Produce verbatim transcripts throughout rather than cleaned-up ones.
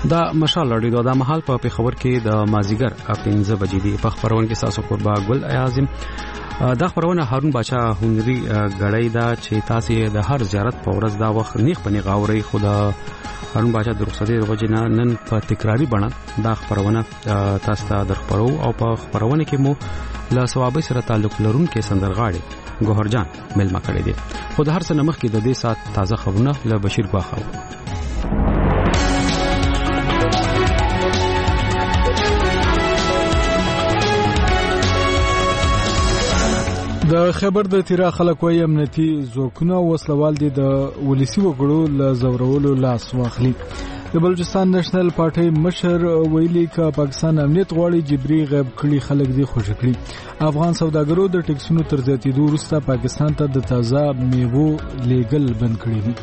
دا مشال لړۍ دا مهال په پیښور کې د مازیګر پنځه بجې دی. په خبرونه کې تاسو قربا ګل اعظم دا خبرونه هارون باچا هنري غړی دا چې تاسو د هر زیارت په ورځ دا وخت نیخ پنی غاوري خدا هارون باچا د رخصتي وروجنه نن په تکراری بڼه دا خبرونه تاسو ته درخبرو او په خبرونه کې مو لا ثواب سره تعلق لرونکو سندرغاړي ګوهرجان ملما کړی دی. خو د هر څه نمخ کې د دې سات تازه خبرونه له بشیر باخو. د خبر د تیرا خلک وای امنیتي ځواکونه وسلوال دي د ولسی وګړو ل زورولو لاس واخلي. د بلوچستان نېشنل پارټي مشر ویلي ک پاکستان امنیت غواړي جبري غیب کړي خلک دي خوشی کړي. افغان سوداګرو د ټیکسونو تر زیاتېدو وروسته پاکستان ته د تازه میوو لیګل بند کړي دي.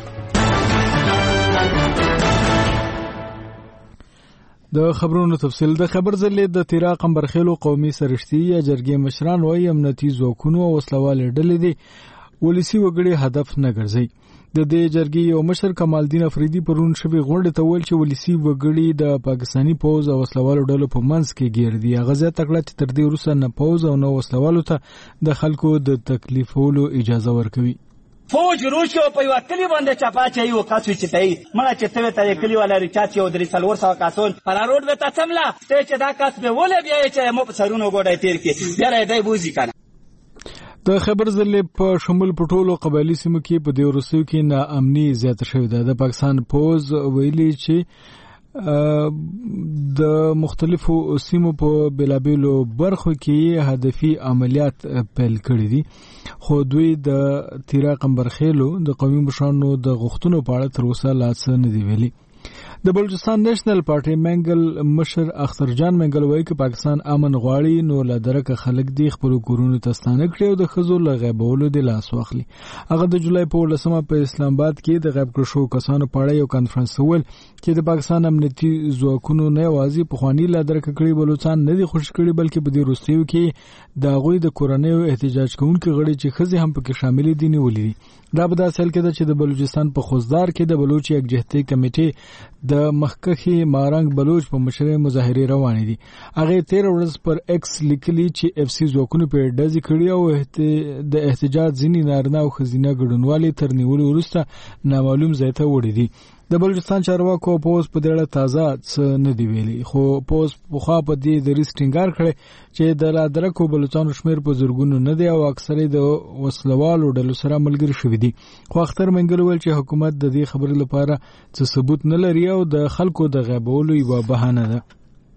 د خبرونو تفصیل د خبر زلې د تیرا قمبرخیلو قومي سرشتي یا جرګې مشران وایي امنیتي ځواکونو او وسلوال ډلې دي ولسی وګړي هدف نه ګرځي. د دې جرګې یو مشر کمال الدین افریدي پرون شبي غونډه ته ویل چې ولسی وګړي د پاکستانی پوز او وسلوالو ډلو په منځ کې ګیر دي. غزا تکړه چې تر دې وروسته نه پوز او نه وسلوالو ته د خلکو د تکلیفولو اجازه ورکوي. فوج روشو په یو کلی باندې چپا چي یو کاسو چې تای مړه چې ته ته کلی والا ریچاچ یو درې څلور سو کاسون پر روډ به تاسملا ته چې دا کاس به ولې بیا چې مو په سرونو ګوډای تیر کې بیا راځي بوزي کنه. د خبر زلې په شمول پټولو قبایلی سیمو کې په دې ورسو کې نا امني زیات شوې ده. د پاکستان پوز ویلي چې د مختلفو سیمو په بلابلو برخو کې هدفي عملیات پیل کړي دي. خو دوی د تیرا قمبرخیلو د قومي مشرانو د غوښتنو په اړه تر اوسه لا څه نه دی ویلي. د بلوچستان نېشنل پارټي منګل مشر اختر جان منګل وایي چې پاکستان امن غواړي نو لادرکه خلک دی خپل کورونو ته ستانه کړي او د خزو لغیبولو د لاس واخلي. هغه د جولای په لسمه په اسلام آباد کې د غیب کړو شو کسانو په اړه یو کانفرنس ول چې د پاکستان امنیتي ځواکونو نه وازی په خواني لادرکه کړي بلوچستان نه دي خوش کړي بلکې په دې روسیو کې د غوي د کورنیو احتجاج کوونکو غړي چې خزي هم پکې شامل دي نه ولې. دا به د اصل کې چې د بلوچستان په خوزدار کې د بلوچ یکجهتي کمیټې د مخکخي مارنګ بلوچ په مشرۍ مظاهره روانې دي. هغه تیر ورځ پر ایکس لیکلي چې اف سی ځواکونو په ډزې کړي او د احتجاج ځینی نارینه او خزینه ګډونوالي تر نیولو وروسته نامعلوم ځای ته وړي دي. د بلوچستان چارواکو پوز په دړه تازه څه نه دی ویلي. خو پوز په خوا په دې د ریسټینګار کړي چې د لادرکو بلوچستان شمیر په زورګونو نه دی او اکثره د وسلوالو ډلو سره ملګری شوی دي. خو اختر منګل ویل چې حکومت د دې خبرې لپاره څه ثبوت نه لري او د خلکو د غیبولو یو بهانه ده.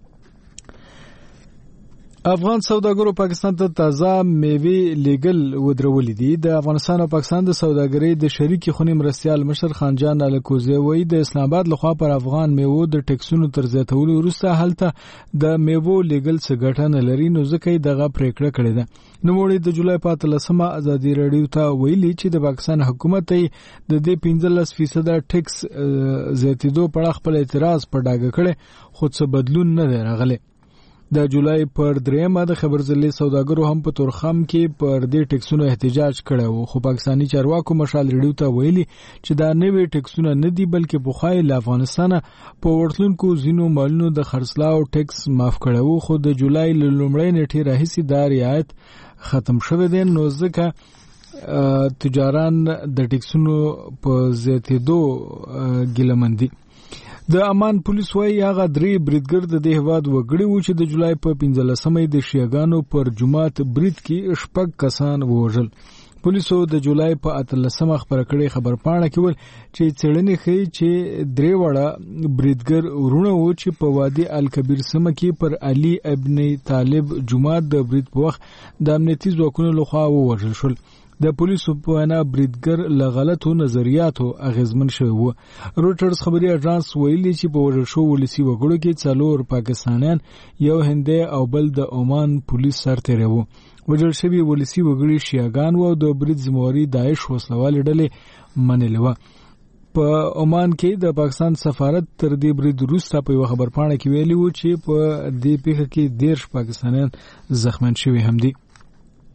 افغان سوداګرو پاکستان ته تازه میوه لیګل ودرولې دي. د افغانستان او پاکستان د سوداګرۍ د شریکي خونی مرستيال مشر خانجان الکوزی وایي د اسلام آباد لخوا پر افغان میوه د ټیکسونو تر زیاتولو وروسته هلته د میوه لیګل څخه ګټه نه لري نو ځکه دغه پریکړه کړې ده. نو موږ د جولای په اتلسمه ازادي رادیو ته ویلي چې د پاکستان حکومت د دې پنځلس فیصد ټیکس زیاتېدو په اړه خپل اعتراض په ډاګه کړي خو څه بدلون نه دی راغلی. د جولای پر درېمه د خبر زلې سوداګرو هم په تورخم کې پر دې ټیکسونو احتجاج کړی وو. خو پاکستانی چارواکو مشال ریډیو ته ویلي چې دا نوې ټیکسونه نه دي بلکې بخای له افغانستان په ورتلونکو زینو مالونو د خرڅلاو ټیکس معاف کړی وو. خو د جولای لومړۍ نیټې راهیسې دا رعایت ختم شوی دی نو ځکه تجاران د ټیکسونو په زیاتېدو ګیلمن دي. د امان پولیس وايي هغه درې بریدګر د دې هواد وګړي و چې د جولای په پنځلسمه د شیعاګانو پر جمعات برید کې شپږ کسان ووژل. پولیسو د جولای په اتلسمه خبر کړي خبر پاڼه کې ول چې څېړنې ښيي چې درې وړه بریدګر ورونه و چې په وادي الکبیر سیمه کې پر علي ابن طالب جمعات د برید په وخت د امنیتي ځواکونو لخوا ووژل شول. د پولیسو په وینا بریدګر له غلطو نظریاتو اغیزمن شوی و. روټرز خبري اژانس ویلي چې په ورشو شو ولسی وګړو کې څلور پاکستانیان یو هندي او بل د عمان پولیس سرتیری وو. وجل شوی ولسی وګړي شیعاګان وو د برید ذمہواری داعش وسلوال ډلې منلې و. په عمان کې د پاکستان سفارت تر دې برید وروسته په یو خبر پاڼه کې ویلي و چې په دې پیښه کې دیرش پاکستانیان زخمیان شوي هم دي.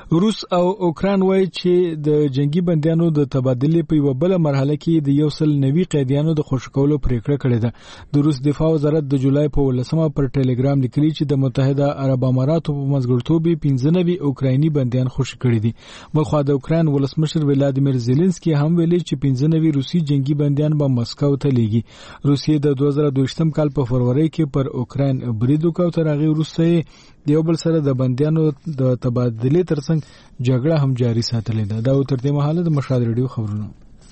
روس او اوکران وایي چې د جنگي بندیانو د تبادلې په یو بل مرحله کې د یو سل نوي قیدیانو د خوشی کولو پریکړه کړې ده. د روس دفاع وزارت د جولای په ولسمه پر ټلګرام لیکلي چې د متحده عرب اماراتو په منځګړیتوب پنځه نوي اوکرایني بندیان خوشی کړي دي. بلخو د اوکران ولسمشر ولادیمیر زيلنسکي هم ویلي چې پنځه نوي روسي جنگي بندیان به مسکو ته لیږي. روسیې د دوه زره دوه کال په فروری کې پر اوکران برید وکړ تر هغه وروسته د یو بل سره د بندیانو د تبادلې ترڅنګ جګړه هم جاري ساتلې ده. دا تر دې مهاله د مشهد ریډیو خبرونه.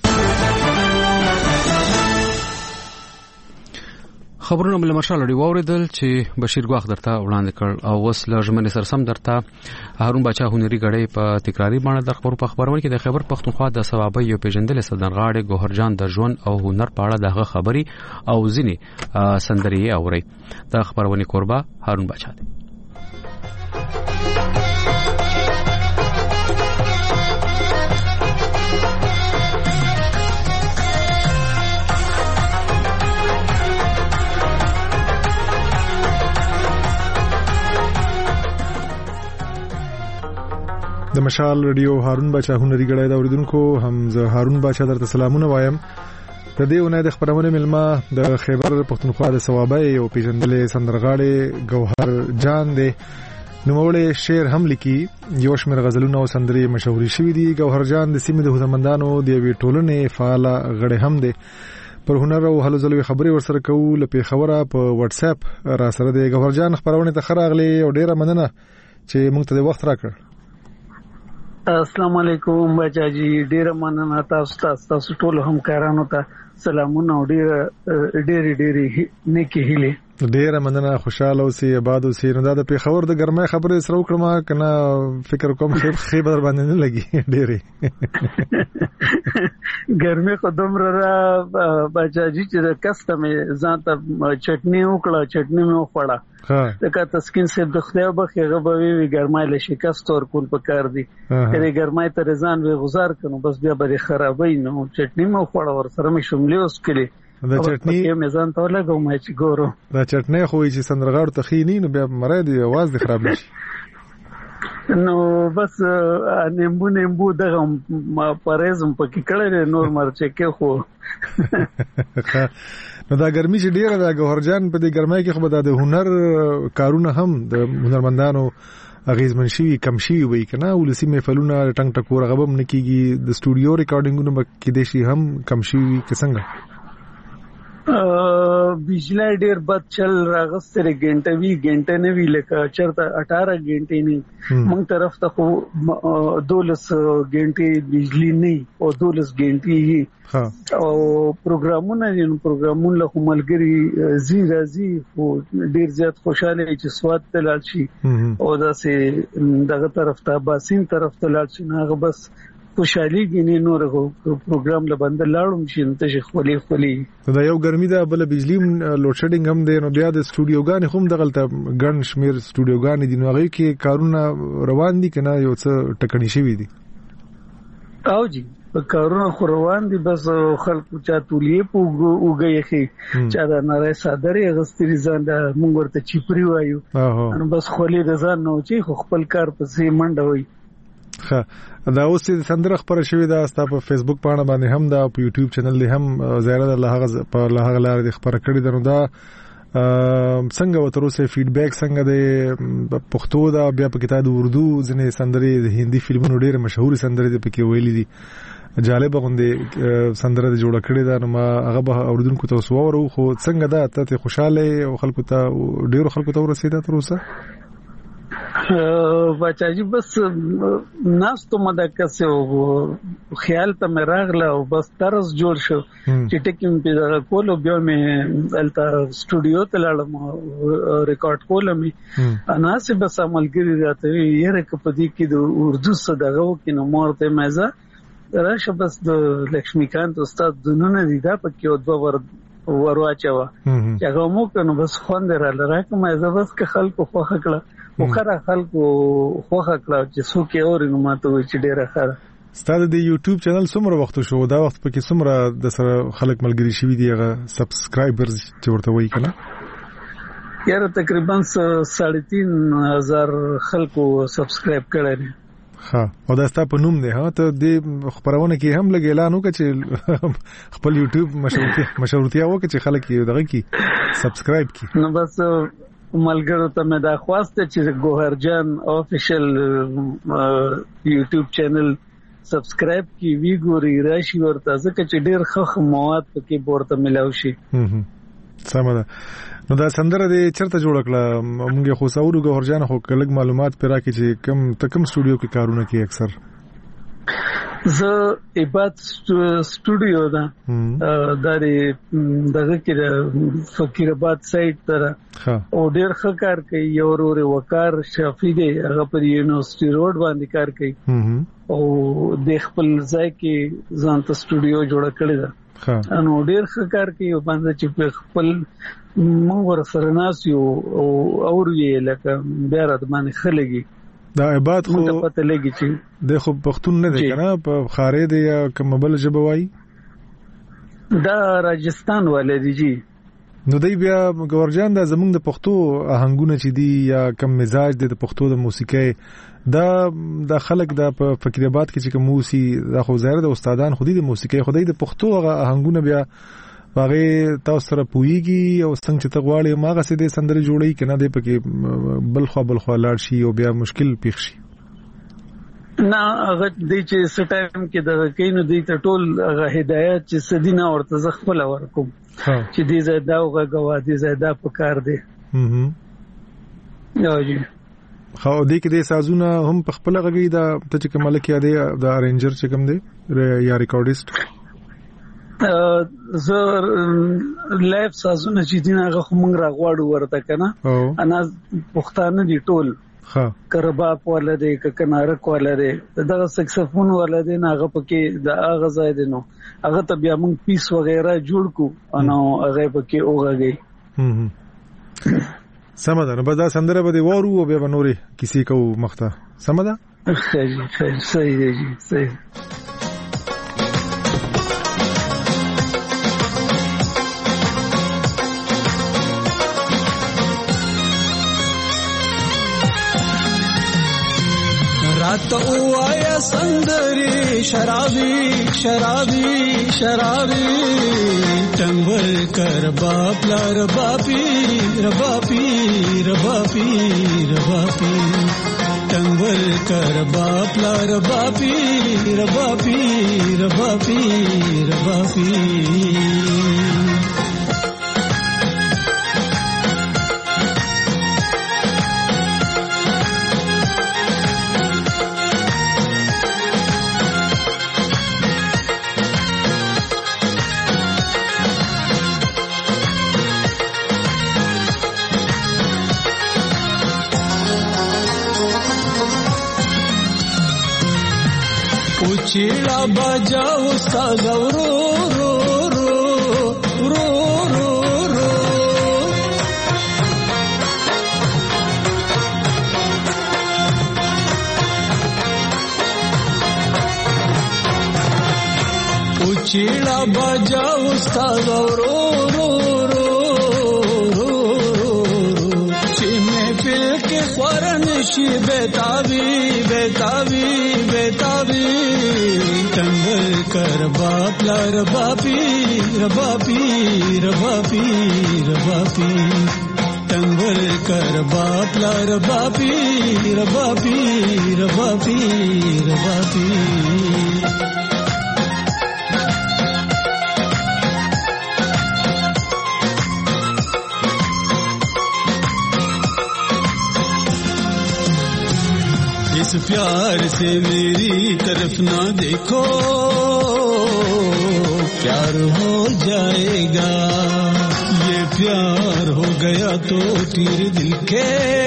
خبرونه مل مشال لري ووریدل چې بشیر ګواخ درته وړاندې کړ او وس له ژمنې سره سم درته هارون باچا هنري غړې په تکراری باندې د خبرو په خبرونه کې د خبر پښتونخوا د ثوابي یو پیژندل سندرغاړي ګوهرجان د ژوند او هنر په اړه دغه خبري او ځینی سندري اوري. د خبرونه قربا هارون باچا دی. د مشال ریډیو هارون باچا هنري غړای دا اوریدونکو هم زه هارون باچا درته سلامونه وایم. د دې ونې د خبرونه ملما د خیبر پښتونخوا د ثوابي او پیژندلې سندرغاړي ګوهر جان دی. نوموړی شعر هم لیکي، یو شمېر غزلونه او سندري مشهوري شوي دي. ګوهر جان د سیمې د هنرمندانو د یوې ټولنې فعال غړی هم دی. پر هنر او هلو ځلوي خبري ورسره کوو. لپاره خبره په واتس اپ را سره دی. ګوهر جان خبرونه ته خراغلي او ډیره مننه چې موږ ته وخت راکړ. السلام علیکم بچاجي، ډیره مننه تاسو ته، تاسو ټول همکارانو ته سلامونه او ډیره ډیره ډیره نیکی هیله. ډیره مننه، خوشاله اوسئ، آباد اوسئ. نو دا د پیښور د ګرمۍ خبرې سره وکړم کنه فکر کوم چې خیبر باندې نه لګي ډیره ګرمۍ خو دومره را بچاجي چې کسټمه ځان ته چټنی وکړه، چټنی مې وخوړه. دغه تسکین سره د خدای بخې غوي وی ګرمای له شکست ور کول پکار دي. کله ګرمای ته ځان وی گزار کړو بس بیا به خرابې نو چټنی مې وخوړه ور سره مې شملې اوس کړي. دا چټنی یې میزان ته لګوم چې ګورو دا چټنی خو چې سندرغاړو ته خېنی نو بیا مړای دی आवाज دی خراب نشي. نو بس نیمبو نیمبو دغه پرېزم پکې کړل نور مرچه کې خو نو دا ګرمي چې ډیره دا ګوهرجان په دې ګرمۍ کې خو د هنر کارونه هم د هنرمندانو اغیزمن شي کم شي وي کنه ولسی محفلونه ټنګ ټکور غبم نکیږي. د سټوډیو ریکارډینګونه کې د شي هم کم شي کې څنګه بجلی ډیر بد چل راغستره غنټه وی غنټه نه وی لکه چرته اٹھارہ غنټې نه مونږ طرف ته خو دولس غنټې بجلی نه او دولس غنټې او پروګرامونه دي. پروګرامونه له ملګری زی راځي خو ډیر زیات خوشاله چې سواد ته لاړ شي او دا سه دغه طرف ته باسین طرف ته لاړ شي نه بس خوشالي غني نور پروګرام له بند لاړم شي ته خولي خولي. دا یو ګرمي ده بل بجلی لوډ شیډینګ هم دی. نو بیا د سټوډیوګان هم دغلته ګڼ شمیر سټوډیوګان دي. نو هغه کې کارونه روان دي کنه یو څه ټکنی شوی دي او جی کارونه خو روان دي بس خلکو چا تولیه پوګي خي چا دا نری صادري غستري ځان د مونږ ورته چیپری وایو نو بس خولي رضان نو چې خو خپل کار پسې منډه وي. ها دا اوس د سندره خبره شوې ده ستا په فیسبوک باندې باندې هم دا په یوټیوب چینل دی هم زیاده الله هغه په الله هغه لار د خبره کړې ده. نو دا څنګه وتر اوسه فیډبیک څنګه د پښتو دا بیا په کتاب اردو ځنې سندري د هندي فلمونو ډېر مشهور سندري د پکې ویلي دي جالب غوندې سندره د جوړ کړې ده. نو ما هغه به اوریدونکو ته وسوورو خو څنګه دا ته خوشاله او خلکو ته ډېر خلکو ته ورسېده تر اوسه بچاجي بس ناس ته مدکه سه خیال ته مې راغله او بس طرز جوړ شو چې ټکیم په کولو بیا مې التا سټوډیو ته لاړم ریکارډ کولم انا سه بس عملګری راته یې رکپدي کې د اردو صدغه وکینو مورته مزه راشه بس د لکشمیکانت استاد دونه دي دا پکې او دوه ور ورواچوا چې هغه مو کنه بس خوند را لراکه مزه بس که خلکو خوخه کړه او خره خلکو خوخه کړه چې څوک یې اوري نو ماته وي چې ډیره خره. ستاسو د یوټیوب چینل څومره وخت شو دا وخت پکې څومره د سره خلک ملګری شوي دي هغه سبسکرایبرز چې ورته وایي کنه یاره تقریبا ساڑھے تین ہزار خلکو سبسکرایب کړی. ها او دا ستا په نوم دی ها ته د خبرونه کې هم لګ اعلان وکړي چې خپل یوټیوب مشهورتیا مشهورتیا وکړي چې خلک یې دغه کې سبسکرایب کړي. نو بس ملګرو ته مې دا خواسته چې ګوهرجان افیشل یوټیوب چینل سبسکرایب کی وی ګوري راشي ورته ځکه چې ډېر ښه مواد پکې ورته ملاوي شي. سم ده. نو دا سندره دې چرته جوړ کړه؟ موږ خو ساورو ګوهرجان خو کلک معلومات پیرا کې چې کم تکم سټوډیو کې کارونه کوي اکثر. زه ایبات سټوډیو دا د دغه کې فقیر آباد سایت تر او ډېر ښه کار کوي. یو ورور وقار شافی دی هغه پر یونیورسيټي روډ باندې کار کوي او د خپل ځای کې ځان ته سټوډیو جوړ کړی دا. نو ډېر ښه کار کوي او باندې چې خپل موږ ور سره ناس یو او اور یې لکه بیا را باندې خلګي دا عبادت خو پته لګی چې د خو پښتون نه دی کنه په خارې دی یا کوم بل ژبه وای دا راجستان ولې دی. نو دی بیا ګورجان دا زمونږ د پښتو آهنګونه چې دی یا کم مزاج دی د پښتو د موسیقۍ دا د خلک د فقیر آباد کې چې کوم موسیقي دا خو زیات د استادان خودي د موسیقۍ خدای د پښتو آهنګونه بیا باغې تاسو سره پويږي او څنګه چې تغواړي ماغه سي د سندري جوړي کنه دی پکې بل خو بل خو لاړ شي او بیا مشکل پیښ شي. نه هغه د چې سټایم کې د کینو دی ته ټول هغه هدايت چې سدينه ورته ز خپل ورکوم چې دې زدا او غوا دې زدا په کار دی. هم یو جی خو دې کې د سازونه هم په خپل غږی دا ته چې کومل کې دی د ارنجر چې کوم دی یا ریکارډیست زه لایف سازونه چې دین هغه موږ راغواړو ورته کنه انا پښتانه دي ټول ها کرباب ولدي ک کنارک ولدي دغه سکسفون ولدي هغه پکې د هغه ځای دی نو هغه ته بیا موږ پیس وغیرہ جوړ کو انو هغه پکې اوغږي. هم سمدا نو بدا سندره به دی ورو او بیا نوري کسی کو مخته سمدا صحیح صحیح دی صحیح. رات اوایا سندري شرابي شرابي شرابي تنبل کر باپ لار باپی رباپی رباپی رباپی تنبل کر باپ لار باپی رباپی رباپی رباپی چیلا بجا استاد رو رو رو رو رو رو چیلا بجا استاد رو رو رو رو چی محفل کے خورن شی بیتابی بیتابی بیتابی تنبل کر باپ لار باپی رباپی رباپی رباپی تنبل کر باپ لار باپی رباپی رباپی رباپی. इस प्यार से मेरी तरफ ना देखो प्यार हो जाएगा ये प्यार हो गया तो तीर दिल के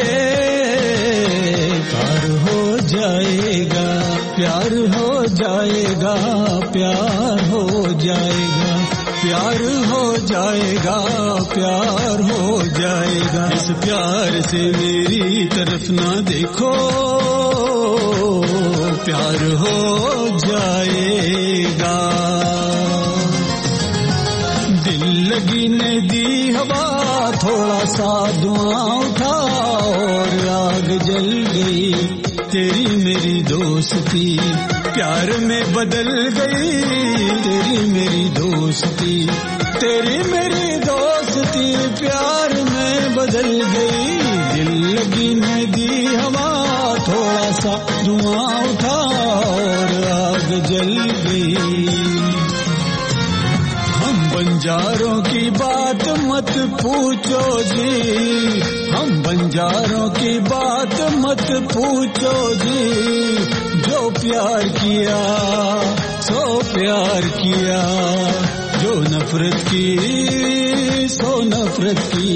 पार हो जाएगा प्यार हो जाएगा प्यार हो जाएगा प्यार हो जाएगा प्यार हो जाएगा इस प्यार से मेरी तरफ ना देखो प्यार हो जाएगा दिल लगी ने दी हवा थोड़ा सा धुआं उठा और आग जल गई तेरी मेरी दोस्ती प्यार में बदल गई, तेरी मेरी दोस्ती, तेरी मेरी दोस्ती प्यार में बदल गई। दिल लगी नदी हवा थोड़ा सा धुआं उठा और आग जल गई। हम बंजारों की बात मत पूछो जी, हम बंजारों की बात मत पूछो जी, जो प्यार किया सो प्यार किया, जो नफरत की सो नफरत की।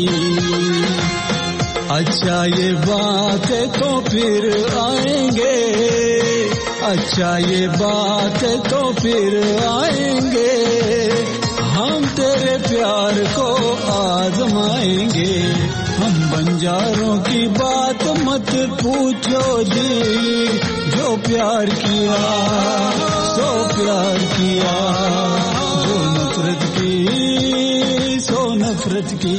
अच्छा ये बात तो फिर आएंगे, अच्छा ये बात तो फिर आएंगे, हम तेरे प्यार को आजमाएंगे। हम बंजारों की बात मत पूछो जी, जो प्यार किया सो प्यार किया, जो नफरत की सो नफरत की।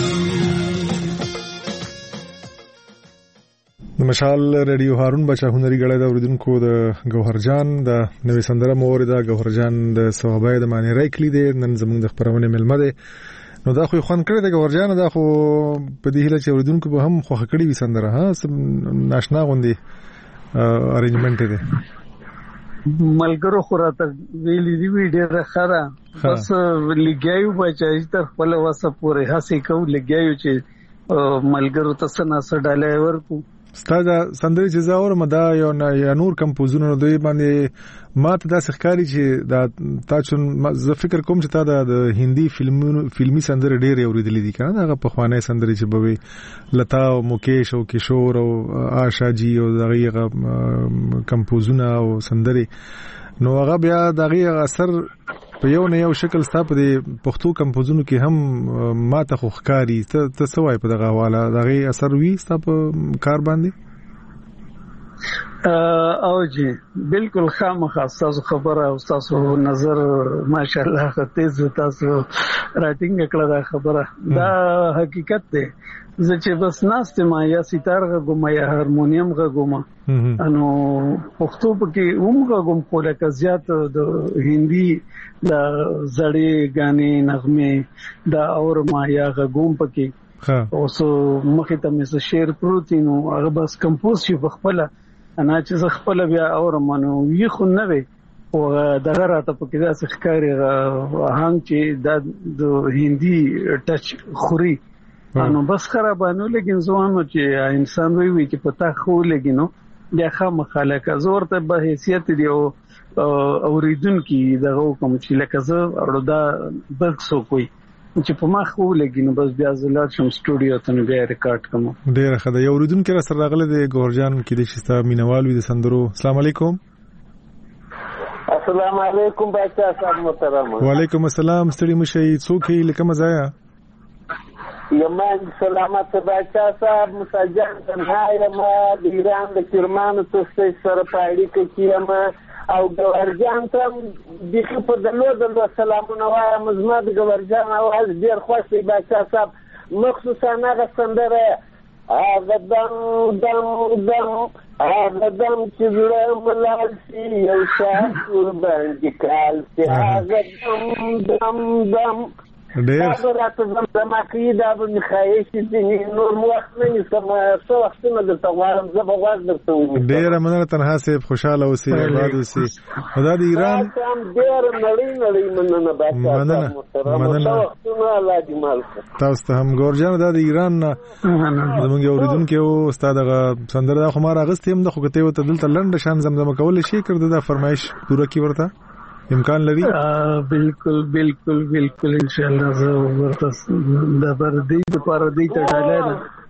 مشال رادیو هارون بچا هنري غړې دا اوریدونکو د ګوهرجان د نوې سندره مور دا ګوهرجان د صحابه د معنی راکلی دي نن زموږ د خبرونه ملمه ده نو دا خو خوان کړی د ګوهرجان دا خو په دې هله چې اوریدونکو به هم خو خکړی وي سندره ها ناشنا غوندي ارینجمنت ده ملګرو خو راته ویلې دی ویډیو خره بس لګیاو بچای تر خپل واسه پورې هسې کو لګیاو چې ملګرو تاسو نه سړاله ورکو ستاسو سندري چې زاور مدا یو یا نور کمپوزونه دوی باندې ماته د ښکاری چې دا تاسو زه فکر کوم چې تا د هندي فلمونو فلمي سندري ډېر اوریدلې دي کنه هغه په خوانه سندري چې بوي لتا او مکیش او کشور او آشا جی او دغه کمپوزونه او سندري نو هغه بیا دغه اثر په یو نه یو شکل ستاسو د پښتو کمپوزونو کې هم ماته خو ښکاری ته څه وای په دغه حواله دغه اثر وی ستاسو کار باندې او جی بالکل خامخا تاسو خبره او تاسو نظر ماشاءالله تیز تاسو رائټینګ کړه دا خبره دا حقیقت ده زه چې بس ناست ما یا سیتار غوما یا هارمونیم غوما انو پښتو پکې اومغه غوم کوله که زیات د هندي د زړې غانې نغمه دا اور ما یا غوم پکې اوس مخه ته مې شعر پروتینو هغه بس کمپوز شي خپل انا چې خپل بیا اور منو وی خو نه وي او دغه راته پکې دا ښکاری هغه چې د هندي ټچ خوري نو بس خرابانو لیکن ځوانو چې انسان وی وی چې پتا خو لګینو د خامخاله کا زور ته به حیثیت دی او اوریدونکو دغه کوم چې لکه زه اړودا بکسو کوي چې په ما خو لګینو بس بیا زلات شم سټوډیو ته نو بیا ریکارډ کوم ډیر ښه دی اوریدونکو سره راغله د ګورجان کې د شستا مینوال وي د سندرو السلام علیکم السلام علیکم بچا صاحب محترم وعلیکم السلام ستړي مشي څوک یې لکه مزایا یمن سلامت بچا صاحب مسجد تنهای ما د ایران د کرمانو څخه سره پایډی کې ما او ګورجان ته د په دلو د سلامونه وایم زما د ګورجان اواز ډیر خوښ دی بچا صاحب مخصوصا هغه سندره هغه دم دم دم هغه دم چې زړه ملال شي یو شاعر باندې کال چې هغه دم دم دم ډېر راته زما کې دا به مخایش دي نور وخت نه نسم څو وخت نه درته غواړم زه به غواړم درته ووایم ډېر مننه تنها سیب خوشاله اوسئ آباد اوسئ خدا د ایران ډېر نړۍ نړۍ مننه بچا مننه الله دې مال تاسو ته هم ګورجان دا د ایران زموږ اوریدونکو او استاد سندره خو ما راغست هم د خو کته وته دلته لنډ شان زمزمه کول شي کړ دا فرمایش پوره کی ورته امکان لري بالکل بالکل بالکل ان شاء الله زه ورته د بردی په پر دې ته ډالر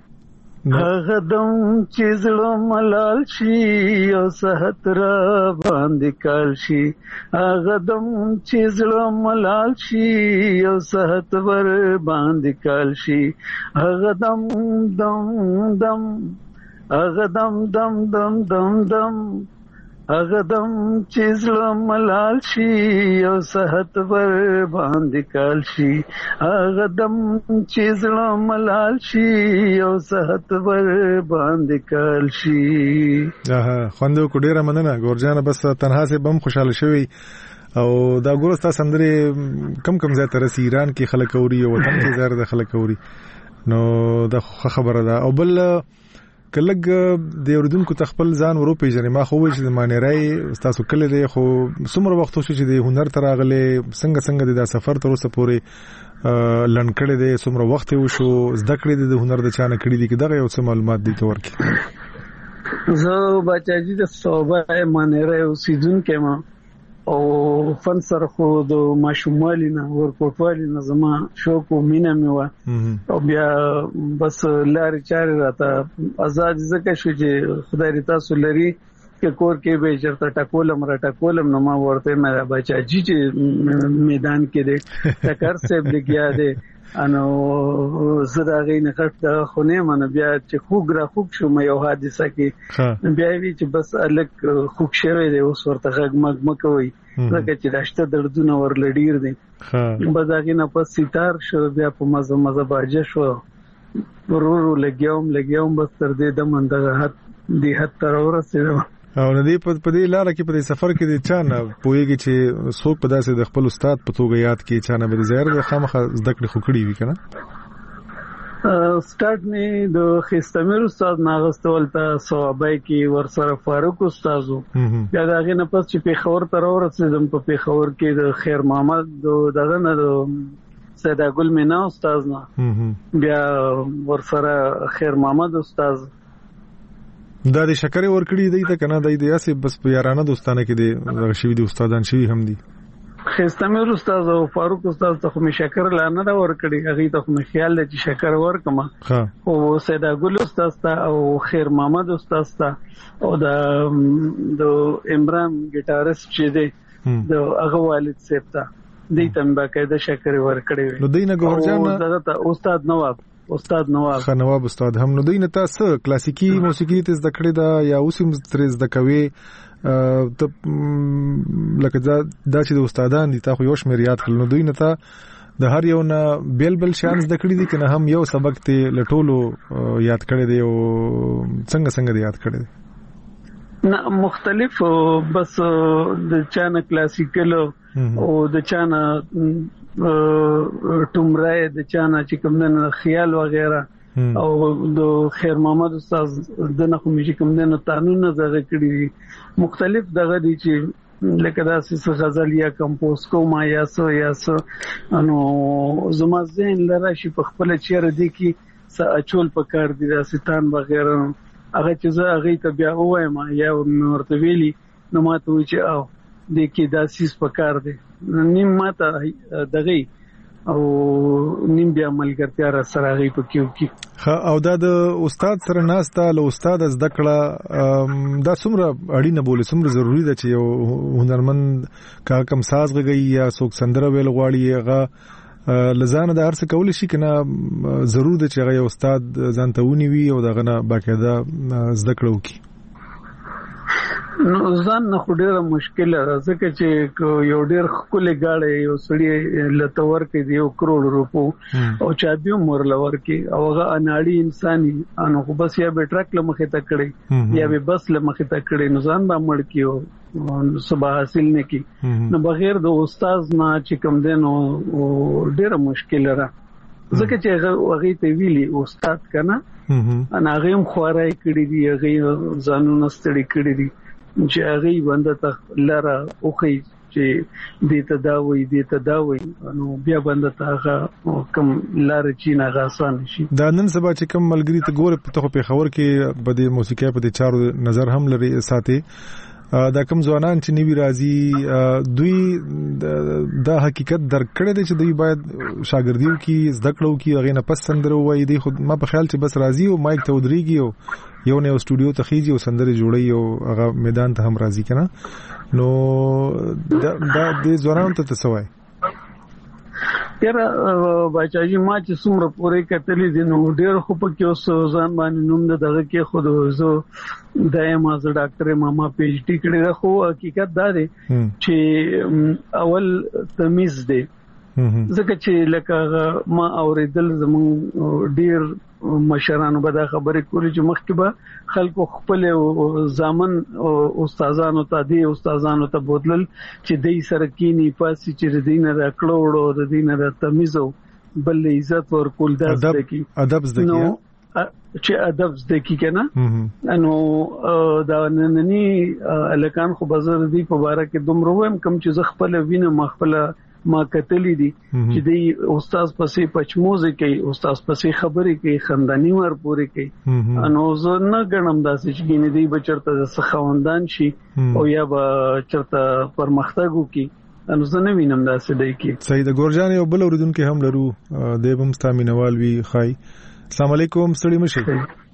هغه دم چې زړه ملال شي او صحت را باندې کال شي هغه دم چې زړه ملال شي او صحت ور باندې کال شي هغه دم دم دم هغه دم دم دم دم دم هغه دم چې زړه ملال شي او صحت ور باندې کال شي هغه دم چې زړه ملال شي او صحت ور باندې کال شي. اه خوندو کو ډیره مننه ګورجان. بس تنها سه بم خوشاله شوی او دا ګورستا سندره کم کم ځای تر ایران کې خلک اوري او وطن کې زیات د خلک اوري نو دا خبره ده. او بل کلګ د اوردونکو تخپل ځان ورو پیژنې ما خو چې د مانیرای تاسو کله دی خو څومره وخت شو چې د هنر تر اغله څنګه څنګه د سفر تر اوسه پورې لن کړی دی څومره وخت وشو زده کړې د هنر د چانه کړی دی کې دغه یو څه معلومات دي تور کې. زه بچاجي د صوبه مانیرای اوسیدونکو ما او فن سره خو د ماشومالي نه ورکوټوالي نه زما شوق او مینه مې و او بیا بس لارې چارې راته آزاد زکه شو چې خدای تاسو لري کې کور کې به چرته ټکولم را ټکولم نو ما ورته مې بچاجي چې میدان کې دې ټکر سیب لګیا دې انو زړه غینه کټ دا خونه من بیا چې خوګ را خوګ شو مې یو حادثه کې بیا وی چې بس الک خوګ شوی دی اوس ورته غږ مګ مکوي لکه چې داشته دردونه ورلډیر دي بځاګه نه پس ستار شو بیا په مزه مزه باجه شو ورورو لګیوم لګیوم بس تر دې د منډه حد دی حد تر ورسېدم. او ندی په دې لار کې په دې سفر کې د چانه پويږي چې څوک په داسې د خپل استاد په توګه یاد کې چانه به زهر د خامخه زده کړې خوکړی وی کنه. سٹارټ می د خستمیر استاد ناغستول ته صوابای کې ورسره فاروق استادو بیا داغه نه پس چې په خبر تر ورسېدم په پیښور کې د خیر محمد دغه نه د سیدا ګل مینا استاد نه بیا ورسره خیر محمد استاد دا د شکرې ورکړي دی ته کنه دی د اسې بس په یارانه دوستانه کې دی شوی دی استادان شوی هم دي. خستمیر استاد او فاروق استاد ته خو می شکر لانه دا ورکړي هغه ته خو می خیال دی چې شکر ورکما او سیدا ګل استاد او خیر محمد استاد او د د عمران ګیټاریست چې دی د هغه والد صاحب ته دې تم باقاعده شکر ورکړي نو دینه ګورجان دا استاد نواب استاد نواب خان نواب استاد هم نو دینه تاسو کلاسیکی موسیقي ته زده کړی دا یا اوسم تر زده کوي ته لکه دا چې د استادان دي تاسو یو شمیر یاد کړل نو دینه ته د هر یو نه بیل بل شان زده کړی دي کنه هم یو سبق ته لټولو یاد کړی دی او څنګه څنګه یاد کړی دی؟ نه مختلف بس د چانه کلاسیکل او د چانه ټومرای د چانه چې کوم نه خیال وغیرہ او د خیر محمد استاد د نه کوم چې کوم نه قانون زده کړی مختلف دغه دي چې لکه داسې غزل یا کمپوز کوم یا سو یا سو انو زما ذهن لره شي په خپل چیرې دي کې س اچول پکار دي داسې تان وغیرہ هغه چې زه هغه ته بیا وایم یا ورته ویلي نو ماته وی چې او د کې داسې پکار دي نیم ماته دغه او نیم بیا ملګرتیا را سره غي پکيو کی او دا د استاد سره ناسته له استاد زده کړه دا څومره اړینه بوله څومره ضروری ده چې یو هنرمند کا کم ساز غږی یا څوک سندره ویل غواړي هغه لزانه د ارڅ کول شي کنه ضرور ده چې هغه یو استاد ځان ته ونی وي او دغه نه باقاعده زده کړو کی. نو ځان نه خو ډیره مشکل راځي چې یو ډیر خپل گاړې یو سړی لتور کې دی یو کروڑ روپو او چا به عمر لور کې او هغه اناړي انساني انو خو بس یا به ټرک لمخه تا کړی یا به بس لمخه تا کړی نو ځان به مړ کیو صبح حاصل نه کی نو بغیر د استاد نه چې کوم دینو ډیره مشکل را ځکه چې هغه ته ویلي استاد کنه انا هغه هم خوارای کړی دی هغه ځانونه ستړي کړی دي چې هغه باندې ته لاره اوخی چې دې تداوی دې تداوی نو بیا باندې ته هغه کم لاره چې نه غاسان شي. دا نن سبا چې کم ملګری ته ګوره په په خبر کې په دې موسیقي په دې چارو نظر هم لري ساتي دا کم ځوانان چې نیوی راځي دوی دا حقیقت درک کړی دی چې دوی باید شاګردیو کې زده کړو کې هغه نه پس سندره وایي دی خود ما په خیال چې بس راځي او مایک ته ودرېږي او یو نه استودیو ته خيږي او سندره جوړي او هغه میدان ته هم راځي کنه نو دا د ځوانانو ته څه وایي؟ یاره بچاجي ما چې څومره پورې کتلې دي نو ډېر خو پکې اوس ځان باندې نوم دغه کې خود زه دایم از ډاکټر ماما پی ایچ ډي کړی دا خو حقیقت دا دی چې اول تمیز دی ځکه چې لکه ما اوریدل زمون ډېر مشرانو به دا خبرې کولې چې مخکې به خلکو خپل ځامن استادانو ته دي استادانو ته بوتلل چې دای سره کینی پاسې چې دینه را کړوړو د دینه را تمیزو بل عزت ورکول دا ځکه کی ادب زده چې ادب زده کی کنه انو دا نننی الکان خو بازار دی په باره کې دومره ويم کم چې زه خپل وینم خپل ما کتلې دي چې دی استاد پسې پچموزه کوي استاد پسې خبرې کوي خندانی ور پوری کوي انو زه نه غنم داسې چې ګینه دی بچرته د سخوندان شي او یا به چرته پرمختګ وکي انو زه نه وینم داسې دی کې سید ګورجان یو بل اوریدونکو هم لرو د بم ستامینوال وی خای السلام علیکم ستړي مشه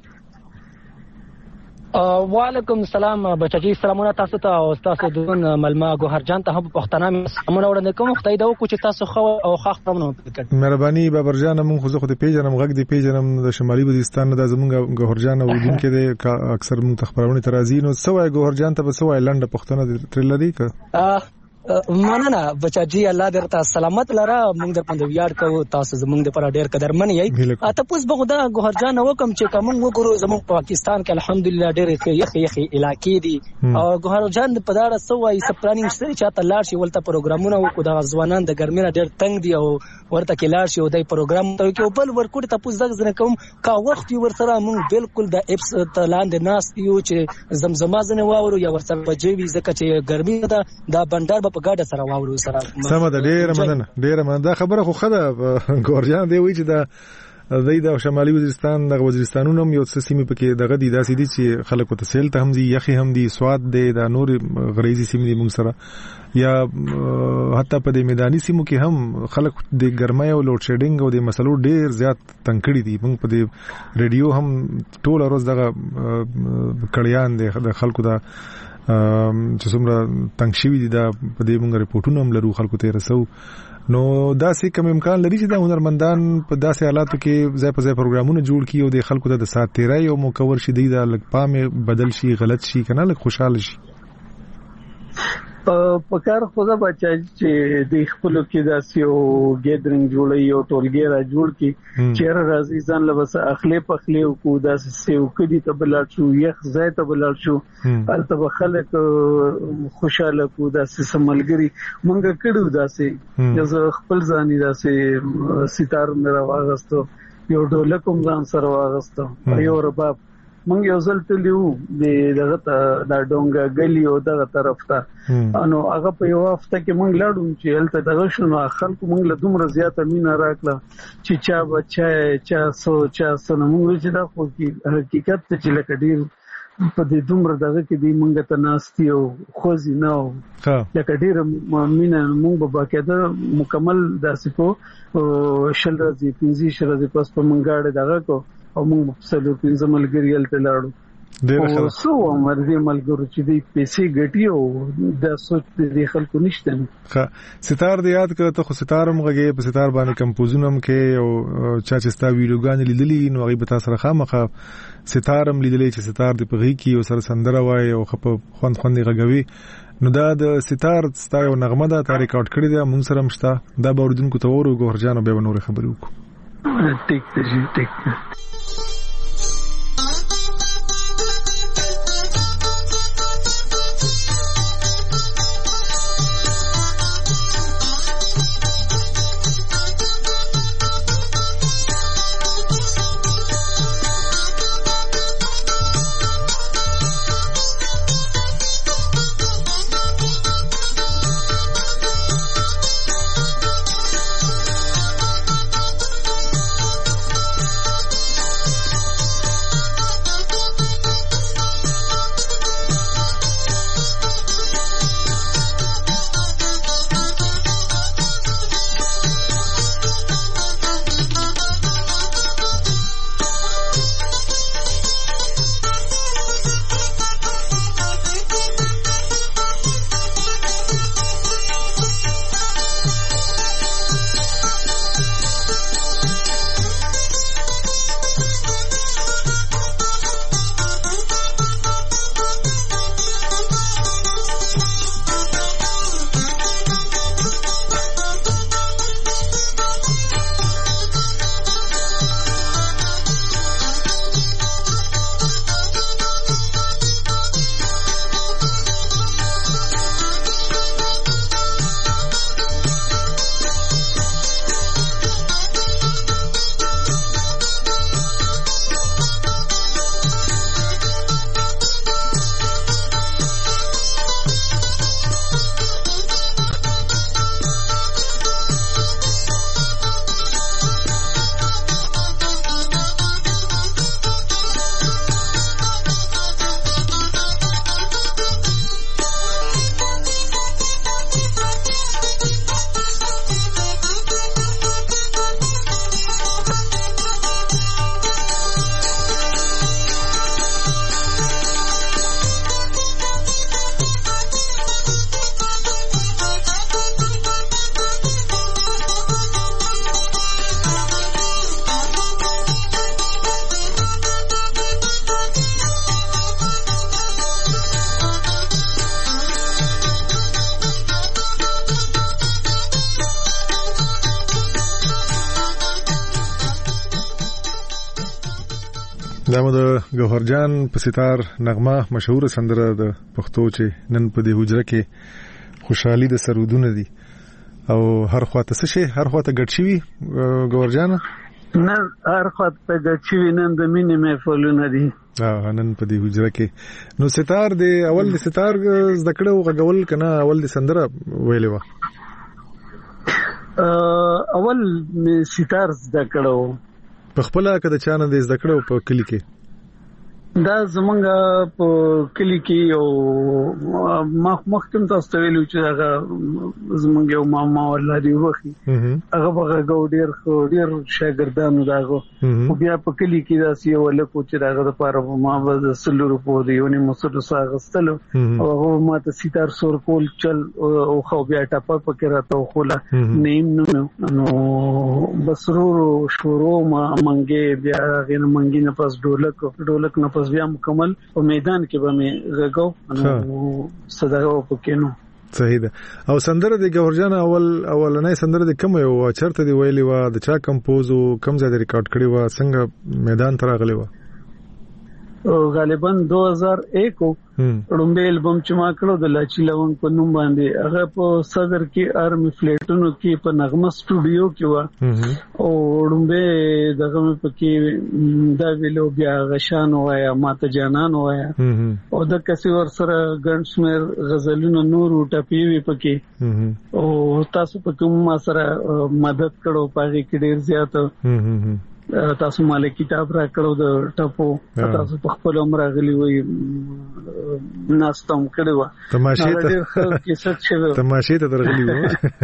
وعلیکم السلام بچی سلامونه تاسو ته او تاسو دون ملما ګوهرجان ته هم پښتنه سلامونه وړاندې کوم خدای دا وکړي چې تاسو خو او خاخ پرمنو مهرباني بابرجان موږ خو زه خو د پیژنم غږ د پیژنم د شمالي وزیرستان د زمونږ ګوهرجان ودونکو د اکثر موږ تخبرونه ترازی نو سوای ګوهرجان ته سوای لنډه پښتنه تر لري ک مننه بچاجي الله درته سلامت لره موږ در پند ویاړ کوو تاسو زموږ د پر ډیر قدرمن یې تاسو په بغدا ګوهرجان وکم چې کوم وګورو زموږ پاکستان کې الحمدلله ډېر یخ یخ علاقې دي او ګوهرجان په داړه سوای سپلانینګ شته چې ته لاړ شي ولته پروګرامونه وکړو د ځوانان د ګرمۍ ډېر تنگ دي او ورته کې لاړ شي او د پروګرام ته کې بل ورکوټ تاسو زغ کوم کا وخت ور سره موږ بالکل د اپس تلاند ناس یو چې زمزمه زنه واورو یا ورسره بجوي ځکه چې ګرمۍ ده د بندر په ګاډه سره واورو سره سم ده ډیره مننه ډیره مننه دا خبره خو خده ګورجان دی وی چې دا د شمالي وزیرستان د وزیرستانونو یو څه سیمه پکې دغه دي داسې دي چې خلکو ته سیل ته هم دي یخي هم دي سواد دي د نور غریزي سیمه دي موږ سره یا حتی په دې میداني سیمو کې هم خلک د ګرمۍ او لوډ شیډینګ او د مسلو ډیر زیات تنکړي دي موږ په دې ریډیو هم ټول ورځ دغه کړیان دي د خلکو دا چې څومره تنګ شوی دي دا په دې موږ ریپورتونه هم لرو خلکو ته رسو نو داسې کوم امکان لري چې د هنرمندان په داسې حالاتو کې ځای په ځای پروګرامونه جوړ کړي او د خلکو ته د سات تیرای او مکور شي د لګ پامه بدل شي غلط شي کنه لګ خوشاله شي په کار خدا بچا چې د خپل کې داسې او ګیدرینګ جوړي او ټولګي را جوړ کی چیرې راځي ځان لبس اخلي په خلې او کو داسې سیو کدي ته بلل شو یخ زای ته بلل شو البته خلک خوشاله کو داسې سملګري مونږ کړو داسې چې خپل ځاني داسې ستار مې راوغستو یو ډولکم ځان سره واغستو یو رباب مونږ یو ځل تلیو د دغه د ډونګه غلی او دغه طرف ته انو هغه په یو هفته کې مونږ لاړو چې هلته دغه شنو خلکو مونږ له دومره زیاته مینا راکړه چې چا بچا چا سو چا سن مونږ چې دا خو حقیقت ته چې لکه ډیر په دې دومره دغه کې دی مونږ ته ناستي او خوځي نه لکه ډیر مینا مونږ به باقاعده مکمل داسې کو شل ورځې پنځه شل ورځې پس په مونږه دغه کو او موږ څلور پنځه ملګری هلته لاړو ډېر ښه سو مرزي ملګرو چې دې پیسې ګټي او د سوچ دې خلکو نشته ښه ستار دې یاد کړه ته خو ستارم غږی په ستار باندې کمپوزونم کې او چا چې ستا ویډیوګان لیدلې نو هغه به تاسو سره خامخه ستارم لیدلې چې ستار دې په غي کې او سره سندره وای او خپ خوند خوند غږوي نو دا د ستار ستا یو نغمه ده تا ریکارډ کړې ده موږ سره مشته دا به اوریدونکو ته ورو ګورجانو به نور خبرې وکړو ټیک ته ټیک دا مو د ګوهرجان په ستار نغمه مشهور سندره د پښتو چې نن په دې حجره کې خوشحالي د سرودونه دي او هر خواته څه شي هر خواته ګډ شي ګوهرجان نن هر خواته ګډ شي نن د مینې محفلونه دي اه نن په دې حجره کې نو ستار دی اول د ستار زدکړه او غول کنه اول د سندره ویلې و اول می ستار زدکړه په خپل کده چانه د زدکړه په کلی کې دا زمونږ په کلی کې یو مخ مختم تاسو ته ویلو چې هغه زمونږ یو ماما ولادي وخی هغه هغه ګوډیر ګوډیر شاګردانو داغو او بیا په کلی کې دا سی ول کو چې هغه د پاره ما د سلورو په دیونی مسدو ساغستلو او هغه ما ته ستار سور کول چل او خو بیا ټاپه پکې راته خوله نیم نو بسرو شورو ما منګي بیا غن منګي نه پس ډولک ډولک نه پس بیا مکمل په میدان کې به مې غږو نو صداو پکینو صحیح ده او سندره د ګورجان اول اولنۍ سندره د کوم یو چرته دی ویلي و د چا کمپوز او کوم ځای د ریکارډ کړی و څنګه میدان ته راغلی و غالبا دو هزار ایک رومبه البم چې ما کړو د لاچی لون په نوم باندې هغه په صدر کې ارمي فلیټونو کې په نغمه سټوډیو کې و او رومبه دغه په کې دا ویلو بیا غشان وایا ماته جانان وایا او د کسي ور سره ګنشمر غزلونو نور ټپی وی پکې او تاسو په کوم ما سره مدد کړو پاره کې ډیر زیات تاسو مال کتاب را کړو د ټپو تاسو په خپل عمر غلي وي ناستم کړو تماشې ته کې څه شوی تماشې ته درغلي وو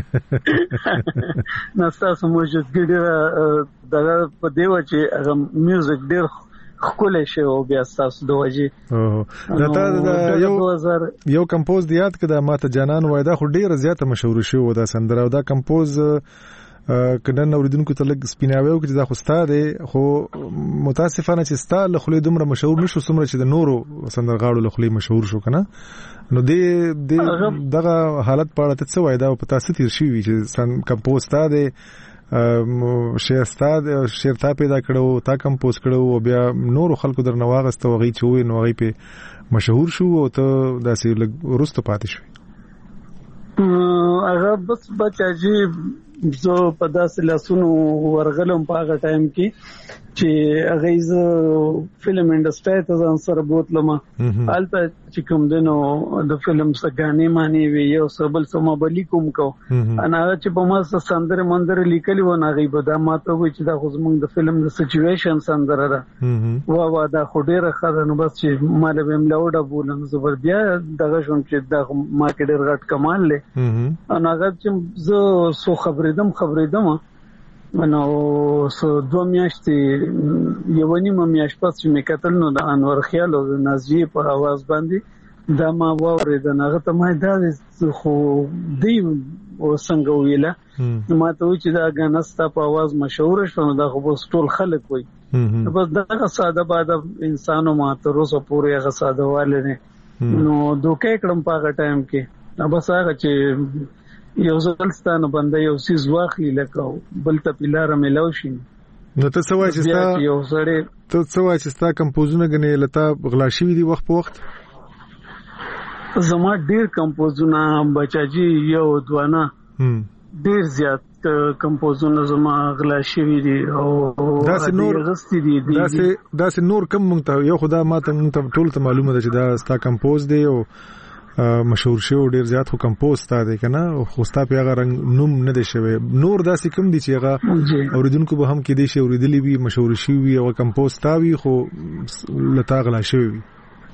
ناستا سموجت ګډه دغه په دیو چې هغه میوزیک ډیر خپل شی او بیا تاسو دوجي دا تا یو یو کمپوز دیات کده ماته جانان وای دا خو ډیر زیاته مشهور شو دا سندره او دا کمپوز کله نو ردونکو ته لګ سپیناوي چې دا خو ستاره خو متاسفانه چې ستاره له خلې دومره مشهور نشو سمره چې د نورو سندرغاړو له خلې مشهور شو کنه نو دې دغه حالت په اړه څه وای دا په تاسو تیر شي چې کمپوز ستاره شعر ستاد شعر تا پیدا کړو تا کمپوز کړو او بیا نور خلکو درنه واغسته وغي چوي نو وغي په مشهور شو او ته داسې ورسته پاتې شو هغه بس بچاجي زه په داسې لاسونو ورغلم په هغه ټایم کې چې هغه ز فلم انډستری ته ځان سره بوتلم البته چې کوم دنو د فلم سګانی معنی وی یو سبل سم بلی کوم کو انا چې په ما سندره مندر لیکلی و نه غي به دا ماته وي چې دا خو زمونږ د فلم د سچويشن سندره ده وا وا دا خو ډیره خره نو بس چې مال به ملوډه بولم زبر بیا دغه شون چې دا ما کې ډیر غټ کمال لې انا هغه چې زه سو خبرېدم خبرېدم نو سو دوه میاشتې یو نیمه میاشت پس چې مې کتل نو د انور خیال او نازیه په आवाज باندې دا ما واورید نه هغه ته ما دا خو دی وسنګ ویله ما ته و چې دا غنستا په आवाज مشهور شونه دا خو ټول خلک وي بس دا ساده باده انسانو ما ته روزه پورې هغه ساده والے نه نو دوکې کړم په هغه ټایم کې بس هغه چې یو ځلستانه باندې یو سیز واخی لکه بل ته پلار ملاو شي نو ته څه وایې چې تا یو سړی ته څه وایې چې تا کمپوزونه غنې لتا غلا شي دي وخت په وخت زما ډیر کمپوزونه بچاجي یو دوانه ډیر زیات کمپوزونه زما غلا شي دي او داسې نور غستې دي داسې داسې نور کم مونږ ته یو خدا ماته مونږ ته ټول ته معلومه ده چې دا ستا کمپوز دی او مشهور شو ډیر زیات خو کمپوز تا دی کنه خو ستا په هغه رنگ نوم نه دی شوی نور داسې کم دي چې هغه اوریدونکو به هم کې دي شي اوریدلی وي مشهور شي وي او کمپوز تا وي خو لتا غلا شوی وي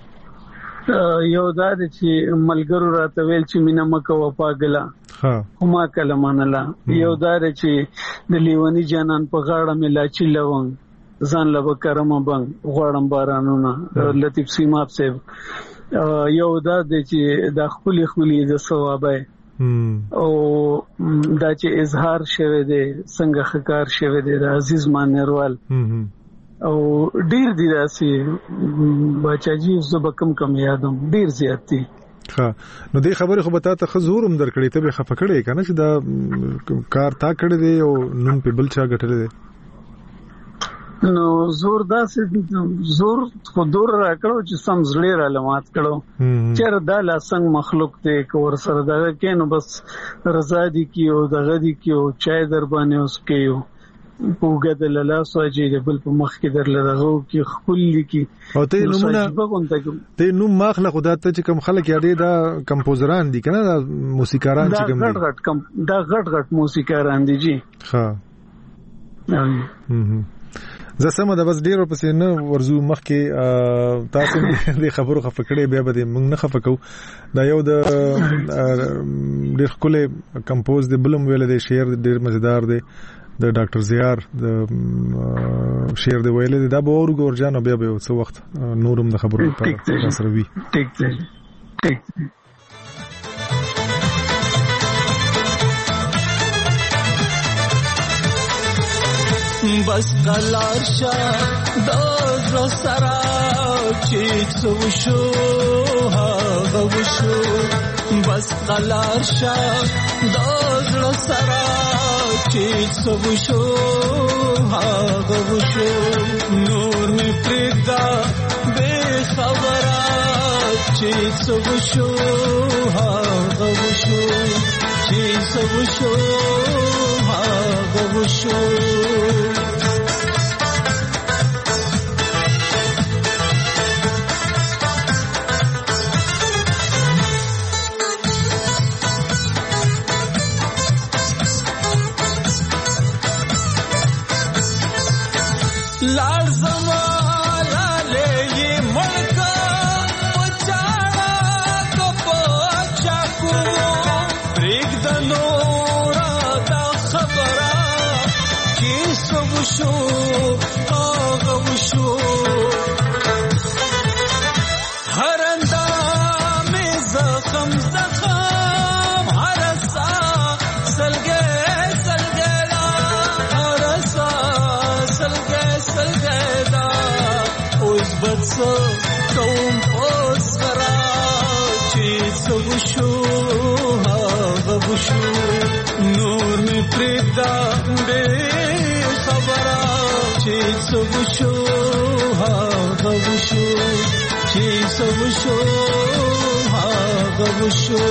یو دا چې ملګرو راته ویل چې مینا مکه وپاګلا ها هما کله منلا یو دا چې د لیونی جانان په غاړه ملا چې لوم ځان لبه کرم بنګ غوړم بارانونه لطیف سیماب صاحب یو دا چې د خپل خپل د ثوابه او دا چې اظهار شوه دی څنګه خکار شوه دی د عزیز مانروال او ډیر دی راسي بچاجي زبکم کم یادم ډیر زیات دي ها نو دې خبره خو به تا ته خزورم درکړې ته به خفکړې کنه چې دا کار تا کړې دی او نن په بل چا غټلې دی نو زور داسې زور خو دور راکړو چې سم زړه را لمات کړو چر دا لاسنګ مخلوق ته کور سره دغه کینو بس رضا دي کیو دغه دي کیو چای در باندې اوس کیو پوګه د لاله سوجي د بل په مخ کې در لغو کې خپل کی او ته نمونه ته نو مخله خدا ته چې کم خلک یادې دا کمپوزران دي کنه دا موسیقاران چې کوم دا غټ غټ کم دا غټ غټ موسیقاران دي جی ها هم زه سم دا بس ډیر پسې نه ورزو مخ کې تاسو دې خبرو خفکړې بیا به موږ نه خفکو دا یو د ډیر کله کمپوز دی بلم ویل دی شعر ډیر مزیدار دی د ډاکټر زیار د شعر دی ویل دی دا به اورو ګورجان بیا به څو وخت نورم د خبرو په سره وی ټیک ټیک بس قلار شا دوزر سرا چیت وشو ها وشو بس قلار شا دوزر سرا چیت وشو ها وشو نور می پردا بے خبرا چیت وشو ها وشو چیت وشو ها وشو وشو آغا وشو هر اندام زخم زخم هر سا سلگے سلگے دا هر سا سلگے سلگے دا اوز بدسو کوم اوز غرا چیز وشو آغا وشو نور میں پریدا بے چیز وشو ها وشو چیز وشو ها وشو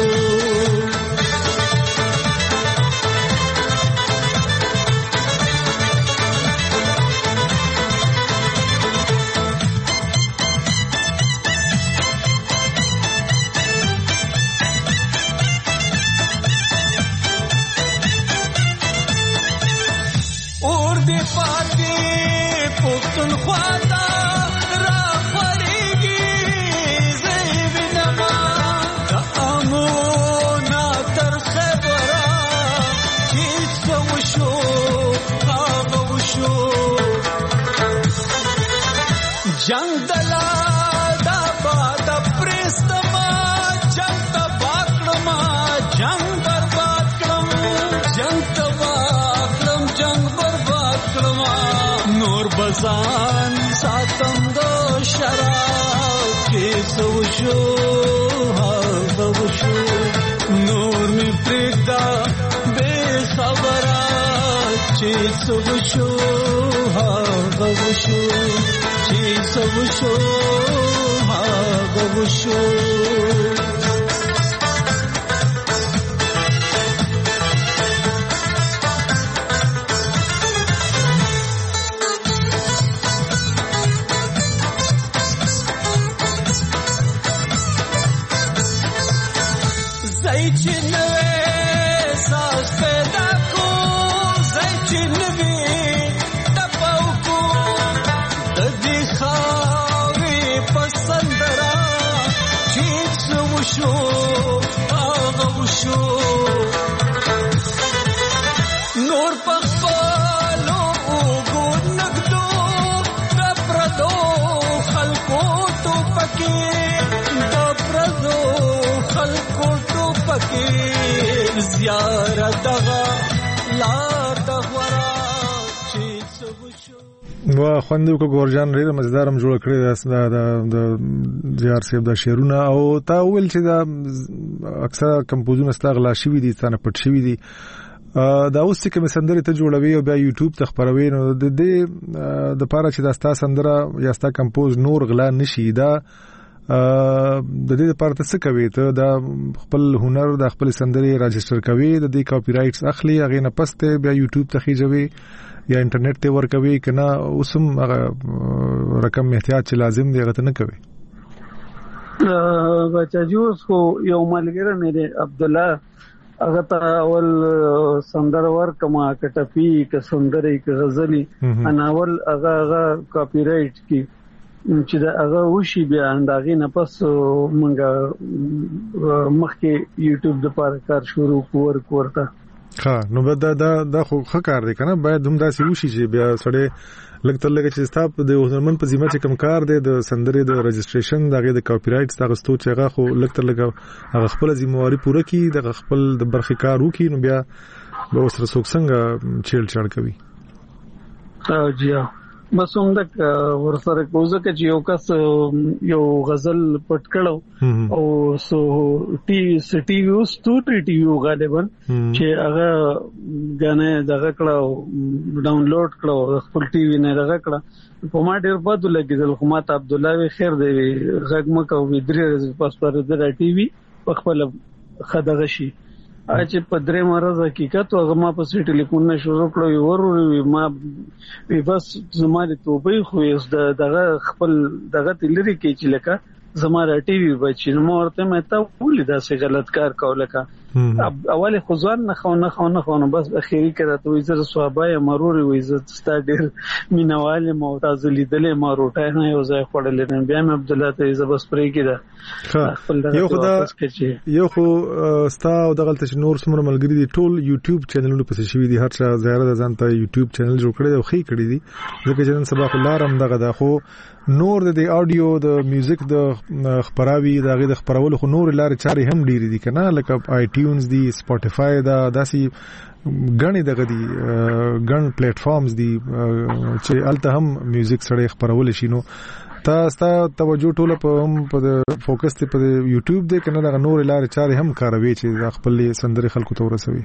جنگ دلا دا باد پرستما جنگ تباہ کرما جنگ برباد کرم جنگ تباہ کرم جنگ برباد کرما نور بزان ساتم دو شراب کے سوشو ها وشو نور میں پریدا بے خبرا چیز وشو ها وشو چیز وشو ها وشو نور پخپالو اوگو نگدو دپردو خلقو تو پکی دپردو خلقو تو پکی زیارت دغا لار دغورا چیز وشو وا خوندو کو ګورجان ډیر مزیدارم جوړ کړی دا د جار سیب د شعرونه او تا ویل چې دا اکثر کمپوزونه ستغلا شوی دي ستانه پټ شوی دي دا اوس چې کوم سندره ته جوړوي او بیا یوټیوب ته خپروي نو د دې د پاره چې دا ستا سندره یا ستا کمپوز نور غلا نشي دا د دې لپاره څه کوي ته دا خپل هنر د خپل سندره راجستر کوي د دې کاپی رائټس اخلي هغه نه پسته بیا یوټیوب ته خېجوي یا انټرنیټ ته ورکوي کنه اوسم هغه رقم احتیاط چې لازم دی هغه نه کوي بچا جوس خو یو ملګری مې دی عبد الله هغه ته اول سندر ور کما کټپی ک سندري ک غزلي انا اول هغه هغه کاپی رائټ کی چې دا هغه وشي بیا انداغې نه پس مونږه مخکې یوټیوب د پاره کار شروع کور کوړه ها نو دا دا دا خو ښه کار دی کنه باید هم دا سی وشي چې بیا سړی لکه لکه چې ستاپ د هنرمن په ذمہ چې کوم کار دی د سندرې د رجستریشن دغه د کاپی رائټس دغه ستو چې هغه خو لکه لکه هغه خپل ذمہواری پوره کړي د خپل د برخې کار وکړي نو بیا به اوس رسوک څنګه چیل چاړ کوي او جی بس هم د ورسره کوزه کې یو کس یو غزل پټ کړو او سو ټي سټي یو ستوري ټي یو غالبا چې هغه غانه دغه کړو ډاونلوډ کړو خپل ټي وی نه دغه کړو په ما ډیر بد لګیدل خو ماته عبد الله وی خیر دی غږم کو وی درې پاس پر د ټي وی په خپل خدغه شي چې په درې مرز حقیقت او ما په سي ټلیفون نه شروع کړو وروري ما بس زماره توبې خو دغه خپل دغه تلری کې چې لکه زماره ټي وی بچی نو ورته مې ته ولې دا څه غلط کار کول کا اول خزان نه خو نه خو نه خو بس اخیری کړه ته وې زره صحابه مروري وې زه ستا ډیر مینواله معتز لیدلې ما روټه نه یو ځای خړلې نه بیا مې عبد الله ته زه بس پرې کړه یو خدا یو خو ستا او دغه ته نور سمره ملګری دي ټول یوټیوب چینلونو پسې شوی دي هر څه زیاره ځان ته یوټیوب چینل جوړ کړی او خې کړی دي ځکه چې نن سبا خلارم دغه دا خو نور د اډیو د میوزیک د خبراوي دغه د خبرولو خو نور لارې چاري هم ډېری دي کنه لکه آی ټیونز دي سپوټیفای دا داسي غني دغه دي غن پلیټ فارمز دي چې الته هم میوزیک سره خبرول شي نو تاسو توجه ټوله په هم په فوکس ته په یوټیوب دې کنه دغه نور لارې چاري هم کاروي چې خپل سندري خلکو ته ورسوي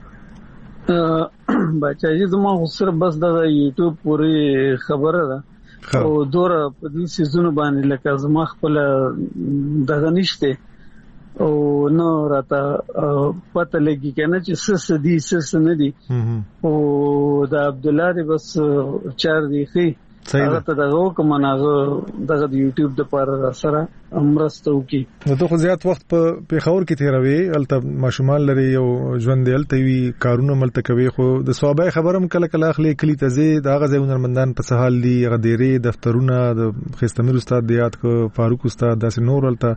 بچا چې زما خسر بس دغه یوټیوب پوری خبره ده او دور په دې سيزونو باندې لکه زما خپل دغه نشته او نو راته پته لګی کنه چې سس دي سس نه دي او د عبد الله دی بس چار دی خي هغه ته دغه کوم نه دغه یوټیوب د پر سره امرستو کی نو ته خو زیات وخت په پیښور کې تیروي الته ماشومان لري یو ژوند دی الته وی کارونه ملته کوي خو د صوبای خبرم کله کله اخلي کلی تزي دغه ځای هنرمندان په سهال دي غديري دفترونه د خستمیر استاد دیات کو فاروق استاد داس نور الته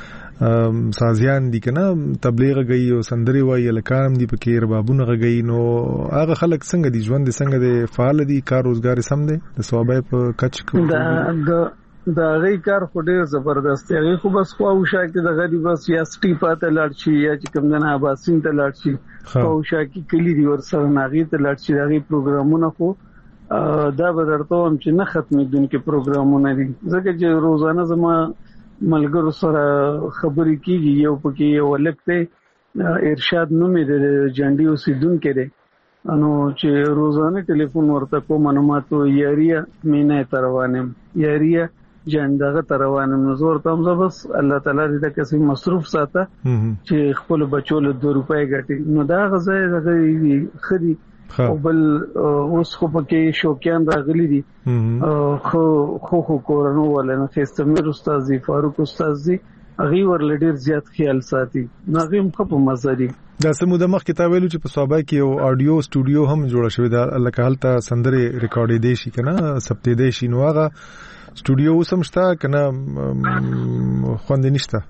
سازيان دي کنه تبلیغ غي او سندري وای لکارم دي پکې ربابونه غي نو هغه خلک څنګه دي ژوند څنګه دي فعال دي کار روزګار سم دي د صوبای په کچ کو دا دا غي کار خو ډیر زبردست دی خو بس خو او شاکه د غدي بس یا سټي پاته لاړ شي یا چې کوم نه اباسین ته لاړ شي او شاکه کلی دی ور سره ناغي ته لاړ شي دغه پروګرامونه خو دا به درته هم چې نه ختمېدونکو پروګرامونه دي ځکه چې روزانه زما ملګرو سره خبرې کیږي یو پکې یو لکته ارشاد نومې د جنډي اوسیدونکو دی انو چې روزانه ټلیفون ورته کوم معلوماتو یاریا مینه تروانم یاریا جندغه تروانم نزور تم بس الله تعالی دې کسي مصروف ساته چې خپل بچو له دو روپۍ ګټي نو دا غزه دغه خدي او بل اوس خو پکې شوقیان راغلي دي خو خو خو کورونو ولنه خستمیر استاد زی فاروق استاد زی هغه ور ډیر زیات خیال ساتي ناغیم خو په مزاري دا سمو د مخ کتاب ویلو چې په صوبای کې یو اډیو سټوډیو هم جوړ شوی دا لکه حالت سندره ریکارډ دی شي کنه سپټې دی شي نو هغه سټوډیو سمشتا کنه خوند نشته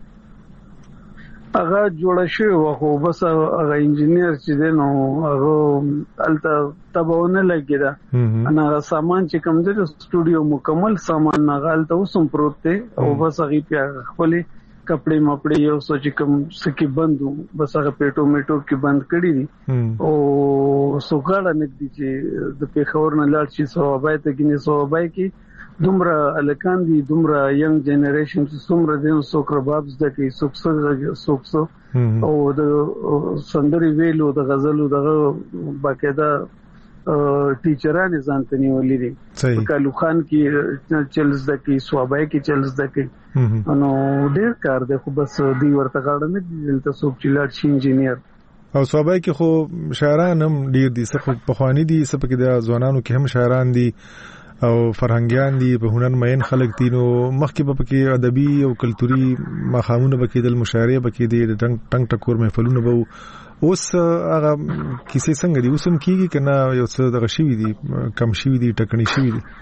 هغه جوړ شوی و خو بس هغه انجنیر چې دی نو هغه الته تبونه لګیدا انا سامان چې کوم دی سټوډیو مکمل سامان نه غلطه وسم پروت دی او بس هغه په خپل کپڑے مپڑے یو سوچ کوم سکی بندو بس هغه پیټو میټو کې بند کړی دي او سوګاړه نګدي چې د پیښور نه لاړ شي صوبای ته کې نه صوبای کې دومره الکان دي دومره ینګ جنریشن چې څومره دین څوک رباب زده کوي څوک څوک څوک او د سندري ویلو د غزلو دغه باقاعده ټیچران ځان ته نیولې دي کالو خان کې چل زده کوي سوابای کې چل زده کوي نو ډیر کار دی خو بس دی ورته غاړه نه دي دلته څوک چې لاړ شي انجینیر او سوابای کې خو شاعران هم ډیر دي څه په خواني دي څه په کې د ځوانانو کې هم شاعران دي او فرهنګيان دي په هنر مین خلک دي نو مخکې په کې ادبي او کلتوري مخامونه بکې د مشاعره بکې دي ټنګ ټنګ ټکور محفلونه به اوس هغه کیسې څنګه دي اوسم کیږي کنه یو څه دغه شي دي کم شي دي ټکني شي دي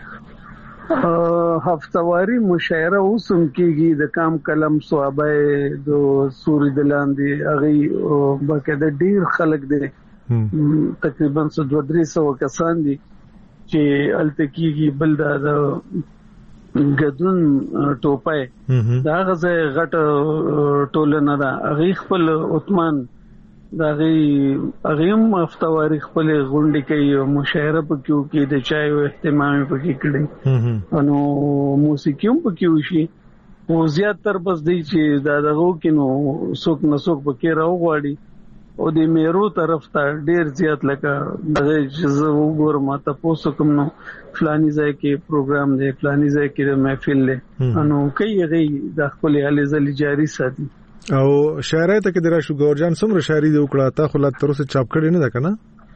هفتواری مشاعره اوسم کیږي د کام کلم صوابه د سوري دلاندې هغه باقاعده ډیر خلک دي تقریبا څو دوه درې سو کسان دي چې التکیږي بل د غدون ټوپای دا غزه غټ ټولنه دا هغه خپل عثمان دا غي هغه مفتواری خپل غونډې کوي مشاعره پکې کوي د چای او اهتمام پکې کړي انو موسیقي هم پکې وشي او زیات تر بس دی چې دا دغه کینو څوک نه څوک پکې راو غواړي او د میرو طرف ته ډیر زیات لکه دغه چې وګورم تاسو کوم نو فلاني ځای کې پروګرام دی فلاني ځای کې د محفل دی انو کوي غي د خپل حالي ځل جاری ساتي او شاعرۍ ته کې درا شو ګورجان څومره شاعري دی وکړه تا خو لا تر اوسه چاپ کړی نه ده کنه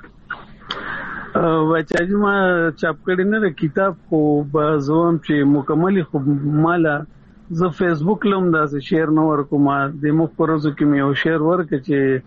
واچاجي ما چاپ کړی نه ده کتاب خو بازوم چې مکمل خو مالا زه فیسبوک لوم دا شیر نو ورکوم د مخ پرزو کې مې یو شیر ورک چې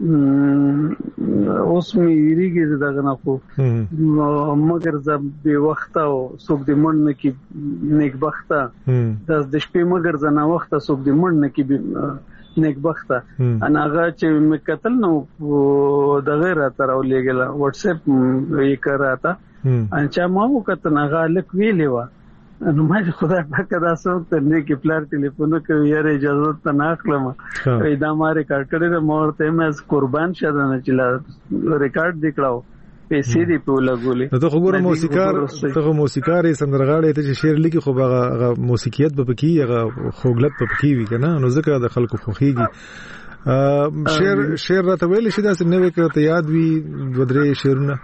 اوس مې ریګي دغه نه خو مگر زه به وخت او څوک د مړ نه کې نیک بخته د د شپې مگر زه نه وخت څوک د مړ نه کې نیک بخته انا هغه چې مې قتل نو د غیر تر او لګلا واتس اپ یې کراته ان چې ما وکړه هغه لک ویلې و نو ما چې خدای پاک دا څوک ته نه کې پلار ټلیفون کوي یاره اجازه ته نه اخلم دا ما ریکارډ کړی دا مورته مې قربان شه نه چې ریکارډ دکړاو پیسې دی په لګولې ته خو ګوره موسیقار ته موسیقار سندرغاړی ته چې شعر لیکي خو هغه موسیقیت به پکې هغه خوګلت په پکې وي کنه نو ځکه د خلکو خوخيږي شعر شعر راته ویل شي دا څنګه نوې کړه ته یاد وي دوه درې شعرونه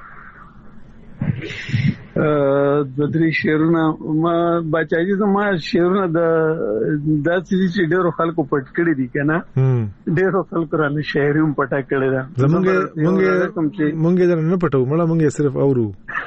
د درې شعرونه ما بچایي زما شعرونه د داسې چې ډېرو خلکو پټ کړی دي کنه ډېرو خلکو را نه شاعري هم پټه کړی ده زمونږ مونږ مونږ دا نه پټو مړه مونږ صرف اورو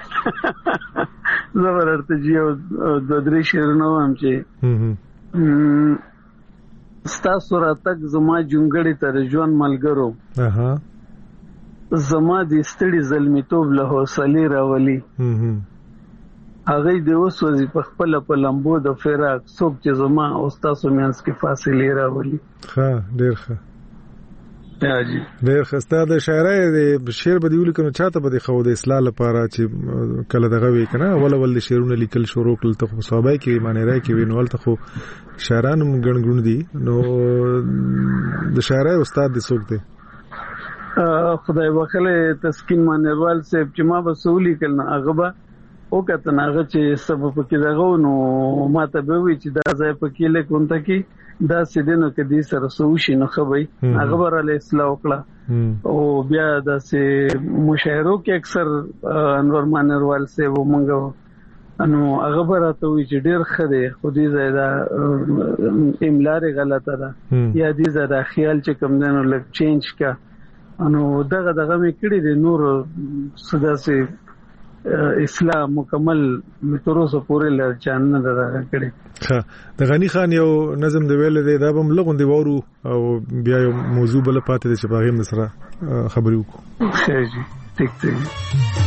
زبرته جیو د درې شعرونه هم چې ستاسو راتګ زما جونګړې تر ژوند ملګرو اها زما د ستړي زلمیتوب له حوصلې راولي هغه د اوس وظیفه په خپل په لمبو د فراق څوک چې زما او تاسو مینس کې فاصله راولي ښه ډیر ښه یا جی ډیر ښه ستاسو د شاعرۍ د شعر به دیول کنه چاته به د خو د اصلاح لپاره چې کله دغه وی کنه ول ول شعرونه لیکل شروع کړل ته خو صحابه کې معنی راي کې وینول ته خو شاعرانو ګڼګون دي نو د شاعرۍ استاد د څوک دی خدای وکړي تسکین مانروال صاحب چې ما به سولې کړنه هغه به او کته ناغه چې سبب کې دغه نو ماته به وی چې دا ځای پکې لکونته کې دا سیدنو کې دې سره سوشي نو خوي هغه ورله اصلاح وکړه او بیا د سه مشاعرو کې اکثر انور مانروال سے و منګو انو هغه براته وی چې ډیر خره خو دې زیاده املار غلطه ده یا دې زیاده خیال چې کم دنو لک چینج کا انو دغه دغه مې کړی د نور صدا سه اسلام مکمل متروسه پورې لر چان نه درغه کړي ښه د غنی خان یو نظم دی ویل دی دا بم لغوندي وورو او بیا یو موضوع بل پاتې چې باغیم سره خبرې وکړو ښه جی ټیک ټیک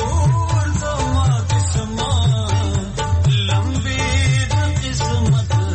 لمبي د قسمت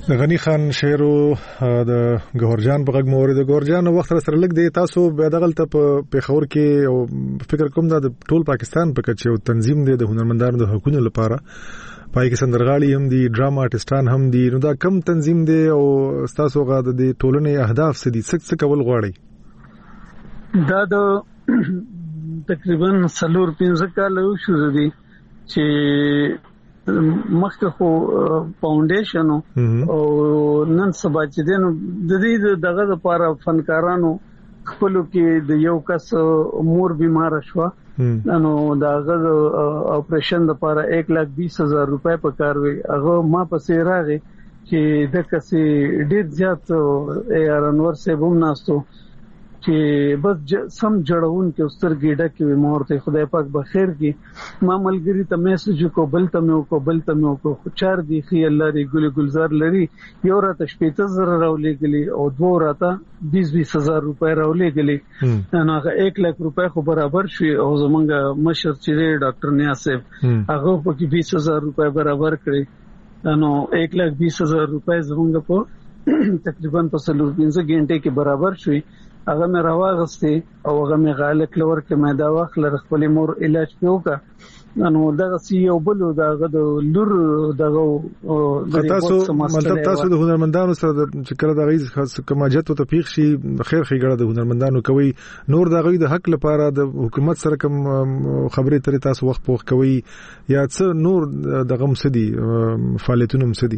غنی خان شیرو د ګورجان په غږ موري د ګورجان وخت سره لګ دی تاسو به دغل ته په پیښور کې او فکر کوم دا د ټول پاکستان په کې یو تنظیم دی د هنرمندانو د حقوقو لپاره پای کې سندرغاړي هم دي ډراما آرټستان هم دي نو دا کم تنظیم دی او تاسو غا د ټولنې اهداف څه دي څه څه کول غواړي دا د تقریبا سلور پنځه کال شو دي چې مخکې خو فاونډیشن او نن سبا چې دین د دې دغه لپاره فنکارانو خپل کې د یو کس مور بیمار شو نو دغه اپریشن لپاره ایک لاکھ بیس هزار روپے په کار وی هغه ما پسې راغی چې د کسي ډیر زیات اے آر انور صاحب هم ناستو چې بس سم جوړون کې استر ګډه کې مورته خدای پاک بخیر کې ما ملګری ته میسج کو بل ته مې کو بل ته مې کو چار دی خي الله ری ګل گلزار لري یو راته شپږ زره راولې غلي او دوه راته بیس بیس هزار روپے راولې غلي نو هغه ایک لاکھ روپے خو برابر شي او زمونږ مشر چې ډاکټر نیاسف هغه په کې بیس هزار روپے برابر کړی نو ایک لاکھ بیس هزار روپے زمونږ په تقریبا په سلور پنځه غنټه کې برابر شوي هغه مې راوغستې او هغه مې غالک لور کې مې دا وخت لر خپل مور علاج پیوکا نو دغه سی یو بل دغه د لور دغه تاسو مطلب تاسو د هنرمندانو سره چې کله د غیز خاص کماجت او تفیق شي خیر خیګړه د هنرمندانو کوي نور د غوی د حق لپاره د حکومت سره کوم خبرې ترې تاسو وخت پوښ کوي یا څه نور دغه مسدي فعالیتونه مسدي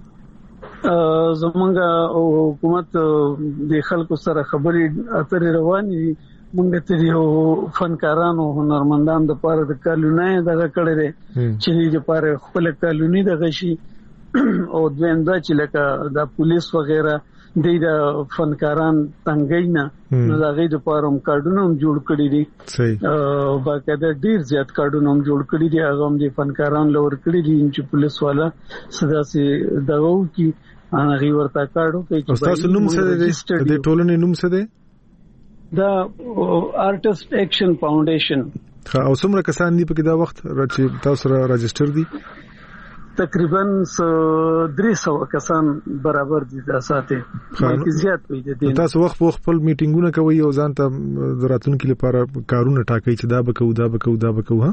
زمونږ حکومت د خلکو سره خبرې اترې روانې مونږ ته یو فنکارانو هنرمندان د پاره د کالونی دغه کړی چې د پاره خپل کالونی دغه شي او دویم دا چې لکه د پولیس وغیرہ د فنکاران تنګینا نو دغه د پاره هم کارډونه هم جوړ کړی دي صحیح باقاعده ډیر زیات کارډونه هم جوړ کړی دي هغه هم د فنکاران لور کړی دي چې پولیس والا صدا سي دغه کی انا غي ورته کارډو کې چې تاسو نوم څه دی د ټولنې نوم څه دی دا آرټست ایکشن فاونډیشن او څومره کسان دي په دا وخت چې تاسو را رجسټر دي تقریبا درې سوه کسان برابر دي دا ساتي بلکې زیات وي دي تاسو وخت په خپل میټینګونه کوي او ځان ته د راتلونکو لپاره کارونه ټاکي چې دا به کوو دا به کوو دا به کوو ها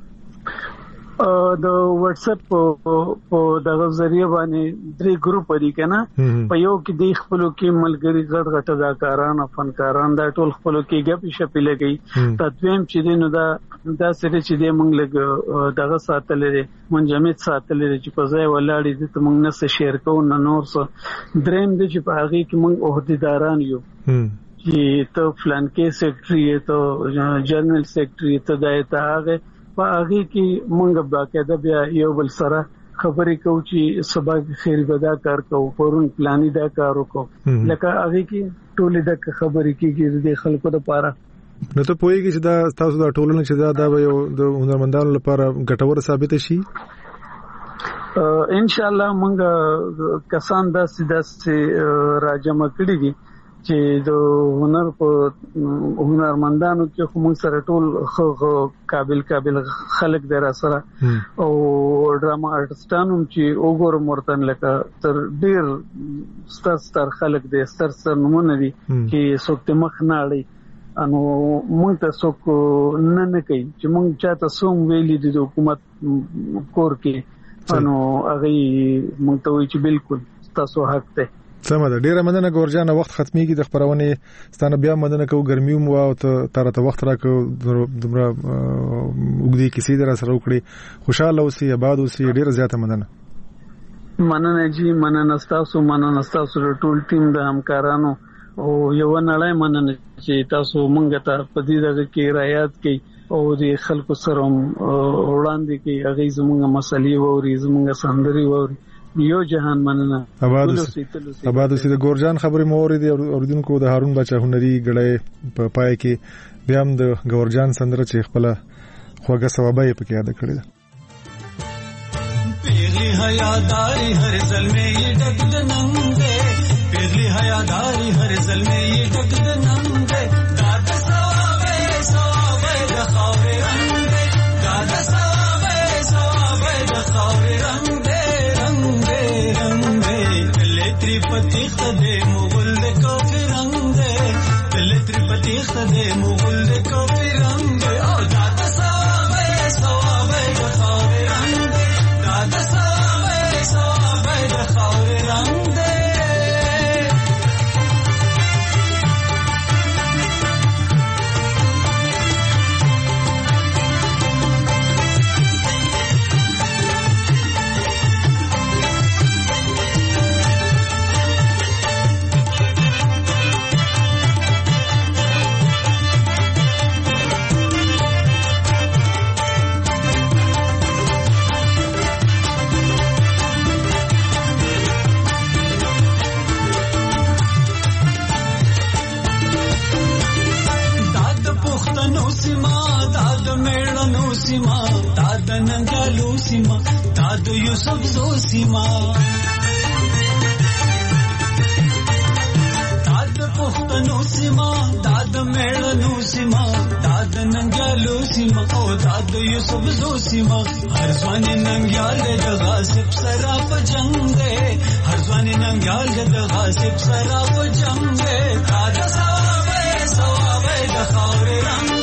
د واتس اپ په دغه ذریعہ باندې درې ګروپ دي کنه په یو کې د خپل کې ملګری غټ غټ اداکاران او فنکاران دا ټول خپل کې غپی شپې لګي تدویم چې دینو دا دا سره چې د مونږ لګ دغه ساتل لري منجمد ساتل لري چې په ځای ولاړې دي ته مونږ نه څه شیر کوو نه نور څه دریم دي چې په هغه کې مونږ عہدیداران یو چې ته فلان کې سیکریټری ته جنرال سیکریټری ته دایته هغه په هغه کې مونږ باقاعده بیا یو بل سره خبرې کوو چې سبا خیر بدا کار کوو پرون پلاني دا کار وکړو لکه هغه کې ټولې د خبرې کېږي د خلکو لپاره نو ته پوهیږي چې دا تاسو د ټولنې چې دا د یو د هنرمندانو لپاره ګټور ثابت شي ان شاء الله مونږ کسان دا سیده راجمع کړی دي چې د هنر په هنرمندانو کې کوم سره ټول قابل قابل خلک در سره او ډراما آرټستانو چې وګورم ورته لکه تر ډیر ستر ستر خلک دي ستر ستر نمونه دي چې څوک مخ نه اړي انو مونږ ته څوک نه نه کوي چې مونږ چاته سوم ویلي دي د حکومت کور کې انو هغه مونږ ته وایي چې بالکل تاسو حق ته سمه ده ډیره مننه ګورجان وخت ختميږي د خبرونه ستانه بیا مننه کو ګرمي مو او ته ته وخت راکو دمره وګړي کیسې در سره وکړي خوشاله اوسئ آباد اوسئ ډیره زیاته مننه مننه جی مننه تاسو مننه تاسو ټول ټیم د همکارانو او یو نړۍ مننه چې تاسو مونږ ته په دې دغه کې رعایت کړئ او د خلکو سره وړاندې کې هغه زموږه مسلې ووري زموږه سندري ووري یو جهان مننه آباد اوسئ آباد اوسئ د ګورجان خبرې موري دي اوردونکو د هارون بچا هنري غړې په پای کې بیا هم د ګورجان سندره چې خپل خوږه ثوابه یې پکې یاد کړی ده پیغلی حیاداری هر زلمه یې ډک د ننګ ده پیغلی حیاداری هر زلمه یې ډک د ننګ ده دا د ثوابه ثوابه د خاورې رنګ ده دا د ثوابه ثوابه د خاورې رنګ ده رنګ ده رنګ ده त्रिपति खदे मुगल को फिरंगे दिल त्रिपति खदे मुगल को फिरंगे ओ दादा सावे सावे खावे रंगे दादा सावे सावे खावे रंगे दादा नंगालू सीमा दादू यूसुफ जो सीमा दादा पुख्तनू सीमा दादा मेळनू सीमा दादा नंगालू सीमा ओ दादू यूसुफ जो सीमा हर ज़वानी नंग्याल द गासिब सराफ जंगे हर ज़वानी नंग्याल द गासिब सराफ जंगे दादा सवावे सवावे द खावर रंग